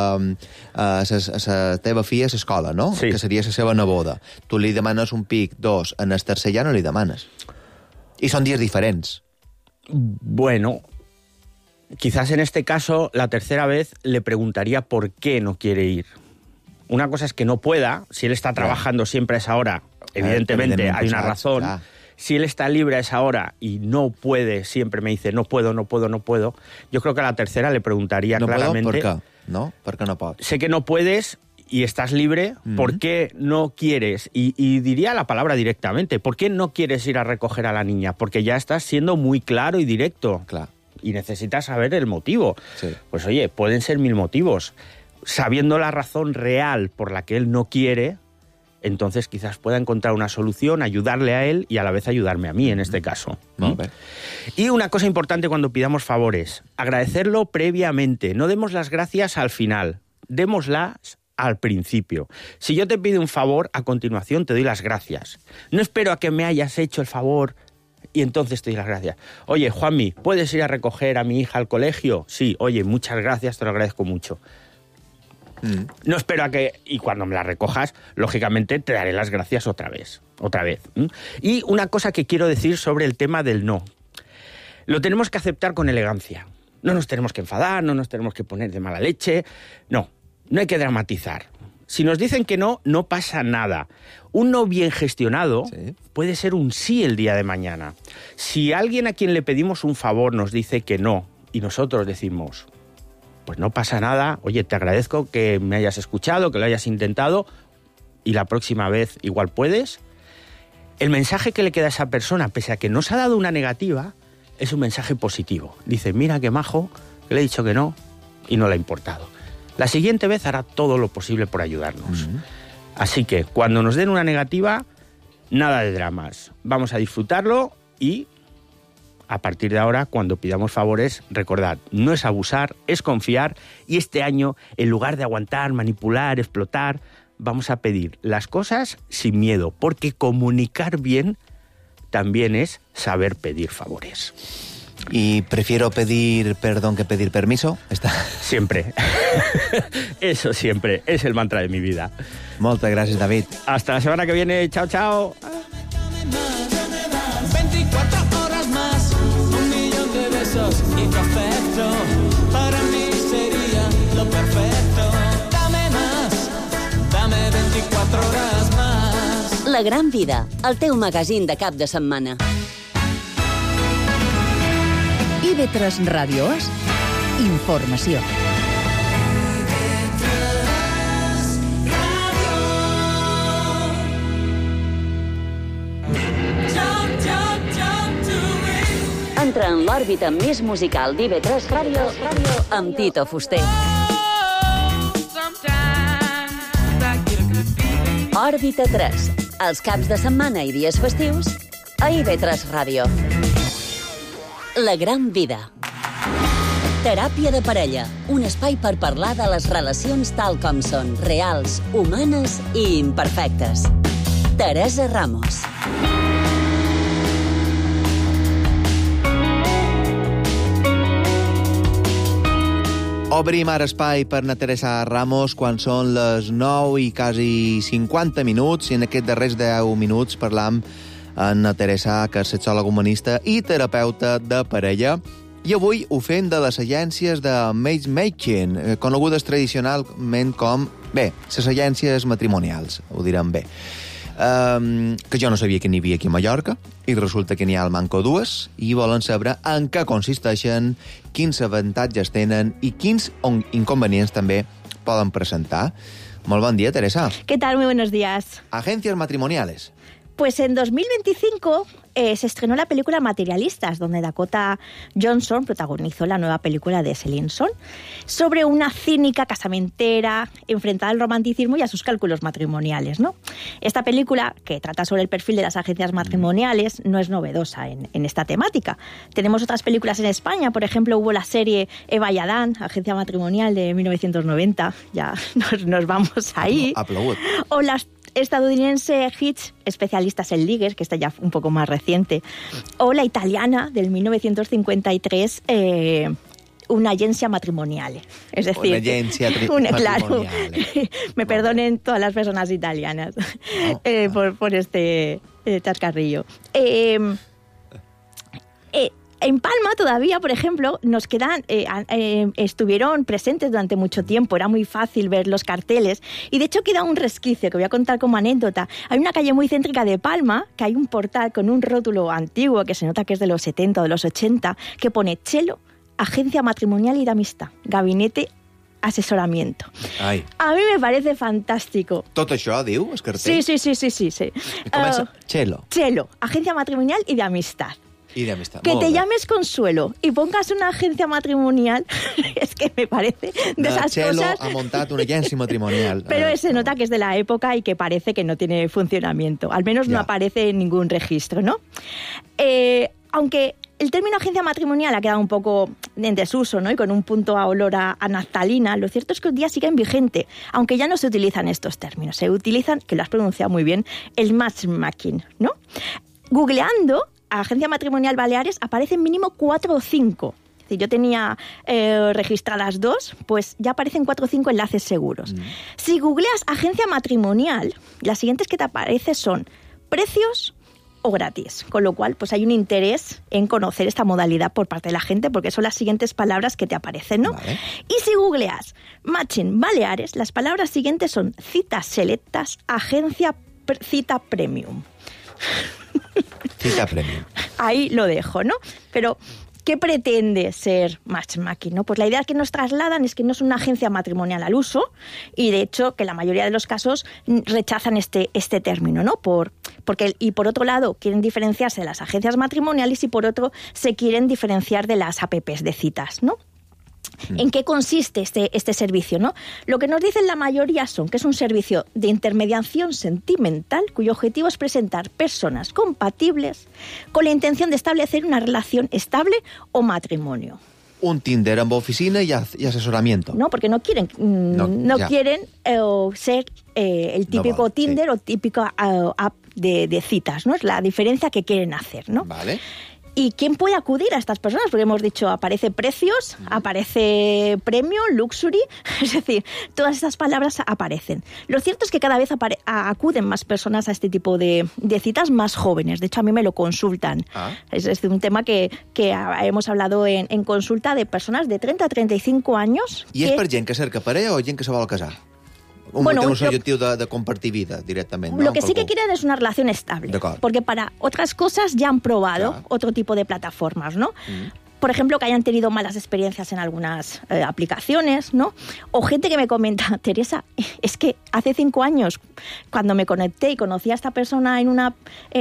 la teva filla a l'escola, no? Sí. Que seria la seva neboda. Tu li demanes un pic, dos, en el tercer ja no li demanes. I són dies diferents. Bueno, quizás en este caso, la tercera vez le preguntaría por qué no quiere ir. Una cosa es que no pueda, si él está trabajando siempre a esa hora, evidentemente hay una razón. Claro. Si él está libre a esa hora y no puede, siempre me dice no puedo, yo creo que a la tercera le preguntaría claramente... ¿No puedo? ¿Por qué? ¿No? ¿Por qué no puedo? Sé que no puedes y estás libre, ¿por qué no quieres? Y diría la palabra directamente, ¿por qué no quieres ir a recoger a la niña? Porque ya estás siendo muy claro y directo. Claro. Y necesitas saber el motivo. Sí. Pues oye, pueden ser 1000 motivos. Sabiendo la razón real por la que él no quiere, entonces quizás pueda encontrar una solución, ayudarle a él y a la vez ayudarme a mí en este caso. Y una cosa importante cuando pidamos favores, agradecerlo previamente. No demos las gracias al final, démoslas al principio. Si yo te pido un favor, a continuación te doy las gracias. No espero a que me hayas hecho el favor y entonces te doy las gracias. Oye, Juanmi, ¿puedes ir a recoger a mi hija al colegio? Sí, oye, muchas gracias, te lo agradezco mucho. No espero a que... Y cuando me la recojas, lógicamente te daré las gracias otra vez. Y una cosa que quiero decir sobre el tema del no. Lo tenemos que aceptar con elegancia. No nos tenemos que enfadar, no nos tenemos que poner de mala leche. No hay que dramatizar. Si nos dicen que no, no pasa nada. Un no bien gestionado puede ser un sí el día de mañana. Si alguien a quien le pedimos un favor nos dice que no, y nosotros decimos... pues no pasa nada, oye, te agradezco que me hayas escuchado, que lo hayas intentado, y la próxima vez igual puedes. El mensaje que le queda a esa persona, pese a que nos ha dado una negativa, es un mensaje positivo. Dice, mira qué majo, que le he dicho que no, y no le ha importado. La siguiente vez hará todo lo posible por ayudarnos. Así que, cuando nos den una negativa, nada de dramas. Vamos a disfrutarlo y... a partir de ahora, cuando pidamos favores, recordad, no es abusar, es confiar, y este año, en lugar de aguantar, manipular, explotar, vamos a pedir las cosas sin miedo, porque comunicar bien también es saber pedir favores. Y prefiero pedir perdón que pedir permiso. Siempre. Eso siempre. Es el mantra de mi vida. Moltes gràcies, David. Hasta la semana que viene. Chao, chao. 24 horas más, 1.000.000 de besos y tu afecto. Para mí sería lo perfecto. Dame 24 horas más. La Gran Vida, el teu magazín de cap de setmana. IB3 Ràdio és informació. Entra en l'òrbita més musical d'IB3 Ràdio amb Tito Fuster. Òrbita 3, els caps de setmana i dies festius a IB3 Ràdio. La Gran Vida. Teràpia de parella, un espai per parlar de les relacions tal com són, reals, humanes i imperfectes. Teresa Ramos. Obrim ara espai per na Teresa Ramos quan són les 9 i quasi 50 minuts, i en aquests darrers 10 minuts parlam amb na Teresa, que és sexòloga humanista i terapeuta de parella. I avui ho fem de les agències de matchmaking, conegudes tradicionalment com, les agències matrimonials, ho direm bé. Que jo no sabia que n'hi havia aquí a Mallorca, i resulta que n'hi ha al Manco dues, i volen saber en què consisteixen, quins avantatges tenen i quins inconvenients també poden presentar. Molt bon dia, Teresa. ¿Qué tal? Muy buenos días. Agencias matrimoniales. Pues en 2025 se estrenó la película Materialistas, donde Dakota Johnson protagonizó la nueva película de Celine Song, sobre una cínica casamentera enfrentada al romanticismo y a sus cálculos matrimoniales, ¿no? Esta película, que trata sobre el perfil de las agencias matrimoniales, no es novedosa en esta temática. Tenemos otras películas en España, por ejemplo, hubo la serie Eva y Adán, Agencia Matrimonial de 1990, ya nos vamos ahí. O las estadounidense Hitch, especialistas en ligues, que está ya un poco más reciente, o la italiana del 1953, una agencia matrimonial. Es decir, una agencia claro, me perdonen todas las personas italianas por este chascarrillo. En Palma todavía, por ejemplo, nos quedan, estuvieron presentes durante mucho tiempo, era muy fácil ver los carteles, y de hecho queda un resquicio que voy a contar como anécdota. Hay una calle muy céntrica de Palma, que hay un portal con un rótulo antiguo, que se nota que es de los 70 o de los 80, que pone Chelo, Agencia Matrimonial y de Amistad, Gabinete Asesoramiento. Ai. A mi me parece fantástico. Tot això, diu, el cartell? Sí. Comença Chelo. Chelo, Agencia Matrimonial y de Amistad. Y de amistad. Que te llames Consuelo y pongas una agencia matrimonial, es que me parece de esas Chelo cosas. ha montat una agencia matrimonial. Pero se nota que es de la época y que parece que no tiene funcionamiento. Al menos no aparece en ningún registro, ¿no? Aunque el término agencia matrimonial ha quedado un poco en desuso, ¿no? Y con un punto a olor a naftalina, lo cierto es que hoy día siguen vigente, aunque ya no se utilizan estos términos. Se utilizan, que lo has pronunciado muy bien, el matchmaking, ¿no? Googleando Agencia Matrimonial Baleares aparecen mínimo 4 o 5. Es decir, yo tenía registradas 2, pues ya aparecen 4 o 5 enlaces seguros. Si googleas agencia matrimonial, las siguientes que te aparecen son precios o gratis, con lo cual pues hay un interés en conocer esta modalidad por parte de la gente, porque son las siguientes palabras que te aparecen, ¿no? Vale. Y si googleas Matching Baleares, las palabras siguientes son citas selectas, agencia cita premium. Cita premium. Ahí lo dejo, ¿no? Pero ¿qué pretende ser matchmaking, no? Pues la idea que nos trasladan es que no es una agencia matrimonial al uso, y de hecho que la mayoría de los casos rechazan este término, ¿no? Y por otro lado quieren diferenciarse de las agencias matrimoniales, y por otro se quieren diferenciar de las apps de citas, ¿no? ¿En qué consiste este servicio, no? Lo que nos dicen la mayoría son que es un servicio de intermediación sentimental cuyo objetivo es presentar personas compatibles con la intención de establecer una relación estable o matrimonio. Un Tinder amb oficina y asesoramiento. No, porque no quieren, quieren ser el típico Tinder o típica app de citas, ¿no? Es la diferencia que quieren hacer, ¿no? Vale. ¿Y quién puede acudir a estas personas? Porque hemos dicho, aparece precios, aparece premium, luxury, es decir, todas estas palabras aparecen. Lo cierto es que cada vez acuden más personas a este tipo de citas, más jóvenes. De hecho, a mí me lo consultan. Es un tema que hemos hablado en consulta de personas de 30 a 35 años. I és per gent que cerca parella o gent que se vol casar? Un objetivo de compartir vida directamente, ¿no? Lo que sí que quieren es una relación estable. Porque para otras cosas ya han probado otro tipo de plataformas, ¿no? Por ejemplo, que hayan tenido malas experiencias en algunas aplicaciones, ¿no? O gente que me comenta, Teresa, es que hace 5 años, cuando me conecté y conocí a esta persona en una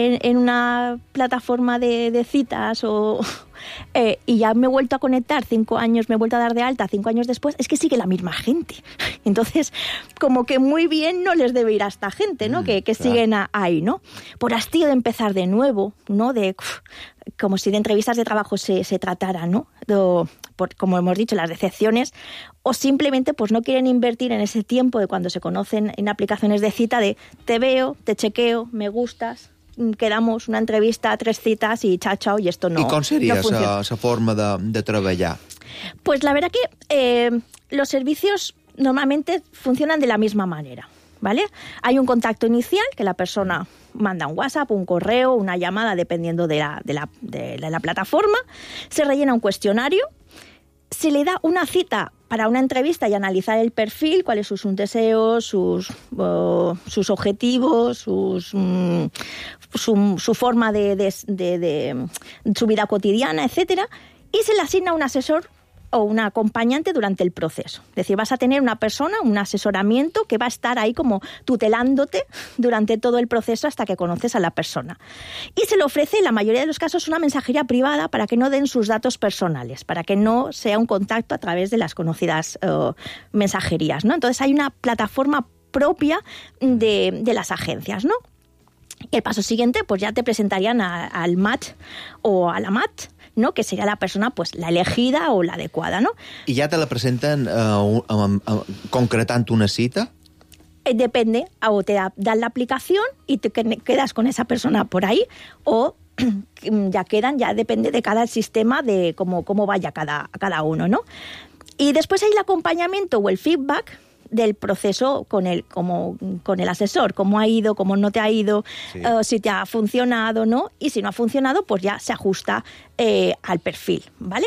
plataforma de citas y ya me he vuelto a conectar 5 años, me he vuelto a dar de alta 5 años después, es que sigue la misma gente. Entonces, como que muy bien no les debe ir a esta gente, ¿no? Que siguen ahí, ¿no? Por hastío de empezar de nuevo, ¿no? Como si de entrevistas de trabajo se tratara, ¿no? Como hemos dicho, las decepciones, o simplemente pues no quieren invertir en ese tiempo de cuando se conocen en aplicaciones de cita de te veo, te chequeo, me gustas, quedamos una entrevista, 3 citas y chao, y esto no funciona. ¿Y com seria esa forma de treballar? Pues la verdad que los servicios normalmente funcionan de la misma manera, ¿vale? Hay un contacto inicial que la persona manda un WhatsApp, un correo, una llamada, dependiendo de la plataforma, se rellena un cuestionario, se le da una cita para una entrevista y analizar el perfil, cuáles son sus deseos, sus objetivos, su forma de su vida cotidiana, etcétera, y se le asigna un asesor o un acompañante durante el proceso. Es decir, vas a tener una persona, un asesoramiento que va a estar ahí como tutelándote durante todo el proceso hasta que conoces a la persona. Y se le ofrece, en la mayoría de los casos, una mensajería privada para que no den sus datos personales, para que no sea un contacto a través de las conocidas mensajerías, ¿no? Entonces hay una plataforma propia de las agencias, ¿no? El paso siguiente, pues ya te presentarían al match o a la match, ¿no? Que sería la persona, pues, la elegida o la adecuada, ¿no? ¿Y ya te la presentan concretando una cita? Depende, o te dan la aplicación y te quedas con esa persona por ahí, o ya depende de cada sistema, de cómo vaya cada uno, ¿no? Y después hay el acompañamiento o el feedback del proceso con el asesor, cómo ha ido, cómo no te ha ido, si te ha funcionado, ¿no? Y si no ha funcionado, pues ya se ajusta al perfil, ¿vale?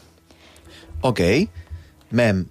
Ok. Mem,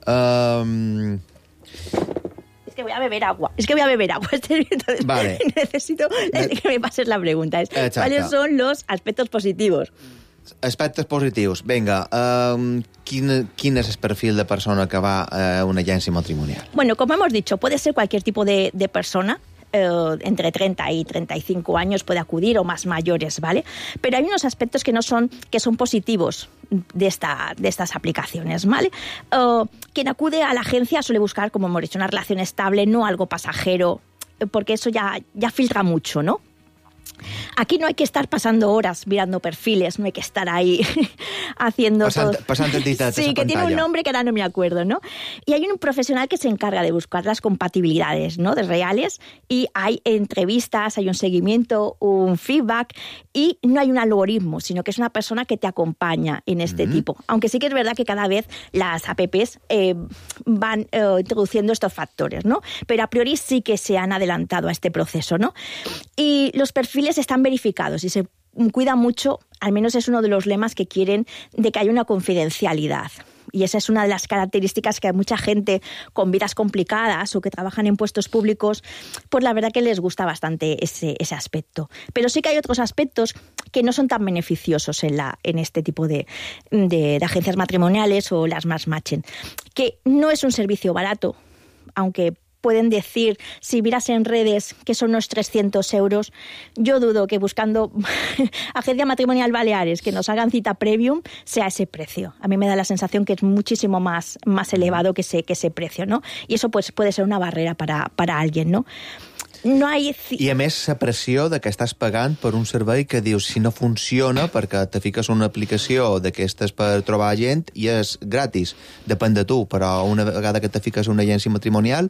Es que voy a beber agua. Entonces, vale. Necesito que me pases la pregunta. ¿Cuáles son los aspectos positivos? Aspectes positius. Vinga, quin és el perfil de persona que va a una agencia matrimonial? Bueno, como hemos dicho, puede ser cualquier tipo de persona, entre 30 y 35 años puede acudir, o más mayores, ¿vale? Pero hay unos aspectos que son positivos de estas aplicaciones, ¿vale? Quien acude a la agencia suele buscar, como hemos dicho, una relación estable, no algo pasajero, porque eso ya filtra mucho, ¿no? Aquí no hay que estar pasando horas mirando perfiles, no hay que estar ahí haciendo pasando entitats. Sí, que tiene un nombre que ahora no me acuerdo, ¿no? Y hay un profesional que se encarga de buscar las compatibilidades, ¿no? De reales, y hay entrevistas, hay un seguimiento, un feedback, y no hay un algoritmo, sino que es una persona que te acompaña en este tipo. Aunque sí que es verdad que cada vez las apps van introduciendo estos factores, ¿no? Pero a priori sí que se han adelantado a este proceso, ¿no? Y los perfiles están verificados y se cuida mucho, al menos es uno de los lemas que quieren, de que haya una confidencialidad. Y esa es una de las características que a mucha gente con vidas complicadas o que trabajan en puestos públicos, pues la verdad que les gusta bastante ese aspecto. Pero sí que hay otros aspectos que no son tan beneficiosos en este tipo de agencias matrimoniales o las Match Matching, que no es un servicio barato, aunque pueden decir, si miras en redes, que son unos 300 euros, yo dudo que buscando agencia matrimonial Baleares que nos hagan cita premium sea ese precio. A mí me da la sensación que es muchísimo más elevado que ese precio, ¿no? Y eso pues puede ser una barrera para alguien, ¿no? no hay... I a més, la pressió de que estàs pagant per un servei que dius, si no funciona, perquè te fiques una aplicació d'aquestes per trobar gent i és gratis, depèn de tu, però una vegada que te fiques una agència matrimonial,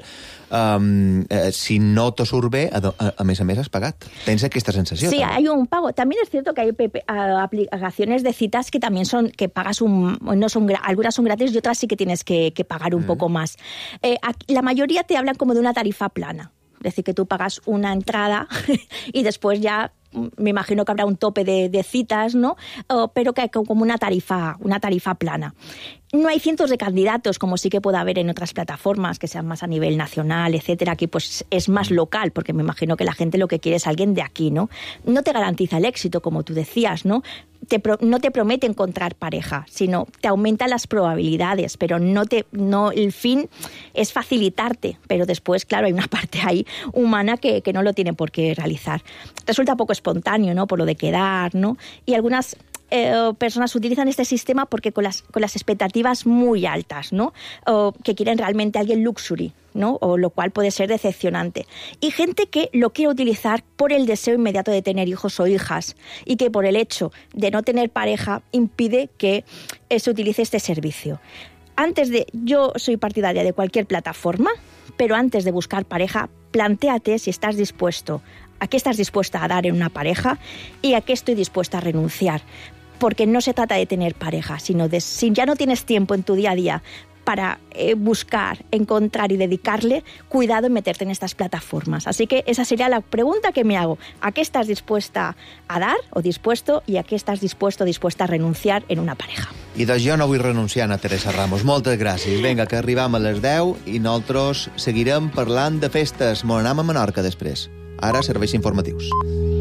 si no te surt bé, a més has pagat. Tens aquesta sensació. Sí, també. hay un pago. También es cierto que hay aplicaciones de citas que también son, que pagas algunas son gratis y otras sí que tienes que pagar un poco más. La mayoría te hablan como de una tarifa plana. Es decir, que tú pagas una entrada y después ya me imagino que habrá un tope de citas, ¿no? Pero que hay como una tarifa plana. No hay cientos de candidatos, como sí que puede haber en otras plataformas, que sean más a nivel nacional, etcétera. Aquí pues es más local, porque me imagino que la gente lo que quiere es alguien de aquí, ¿no? No te garantiza el éxito, como tú decías, ¿no? No te promete encontrar pareja, sino te aumenta las probabilidades, pero el fin es facilitarte, pero después, claro, hay una parte ahí humana que no lo tienen por qué realizar. Resulta poco espontáneo, ¿no? Por lo de quedar, ¿no? Y algunas personas utilizan este sistema porque con las expectativas muy altas, ¿no? Que quieren realmente alguien luxury, ¿no? O lo cual puede ser decepcionante. Y gente que lo quiere utilizar por el deseo inmediato de tener hijos o hijas y que por el hecho de no tener pareja impide que se utilice este servicio. Yo soy partidaria de cualquier plataforma, pero antes de buscar pareja, plantéate si estás dispuesto, a qué estás dispuesta a dar en una pareja y a qué estoy dispuesta a renunciar. Porque no se trata de tener pareja, sino de si ya no tienes tiempo en tu día a día para buscar, encontrar y dedicarle, cuidado en meterte en estas plataformas. Así que esa sería la pregunta que me hago. ¿A qué estás dispuesta a dar o dispuesto y a qué estás dispuesta a renunciar en una pareja? I doncs jo no vull renunciar a Teresa Ramos. Moltes gràcies. Vinga, que arribam a les 10 i nosaltres seguirem parlant de festes. M'ho anem a Menorca després. Ara, serveis informatius.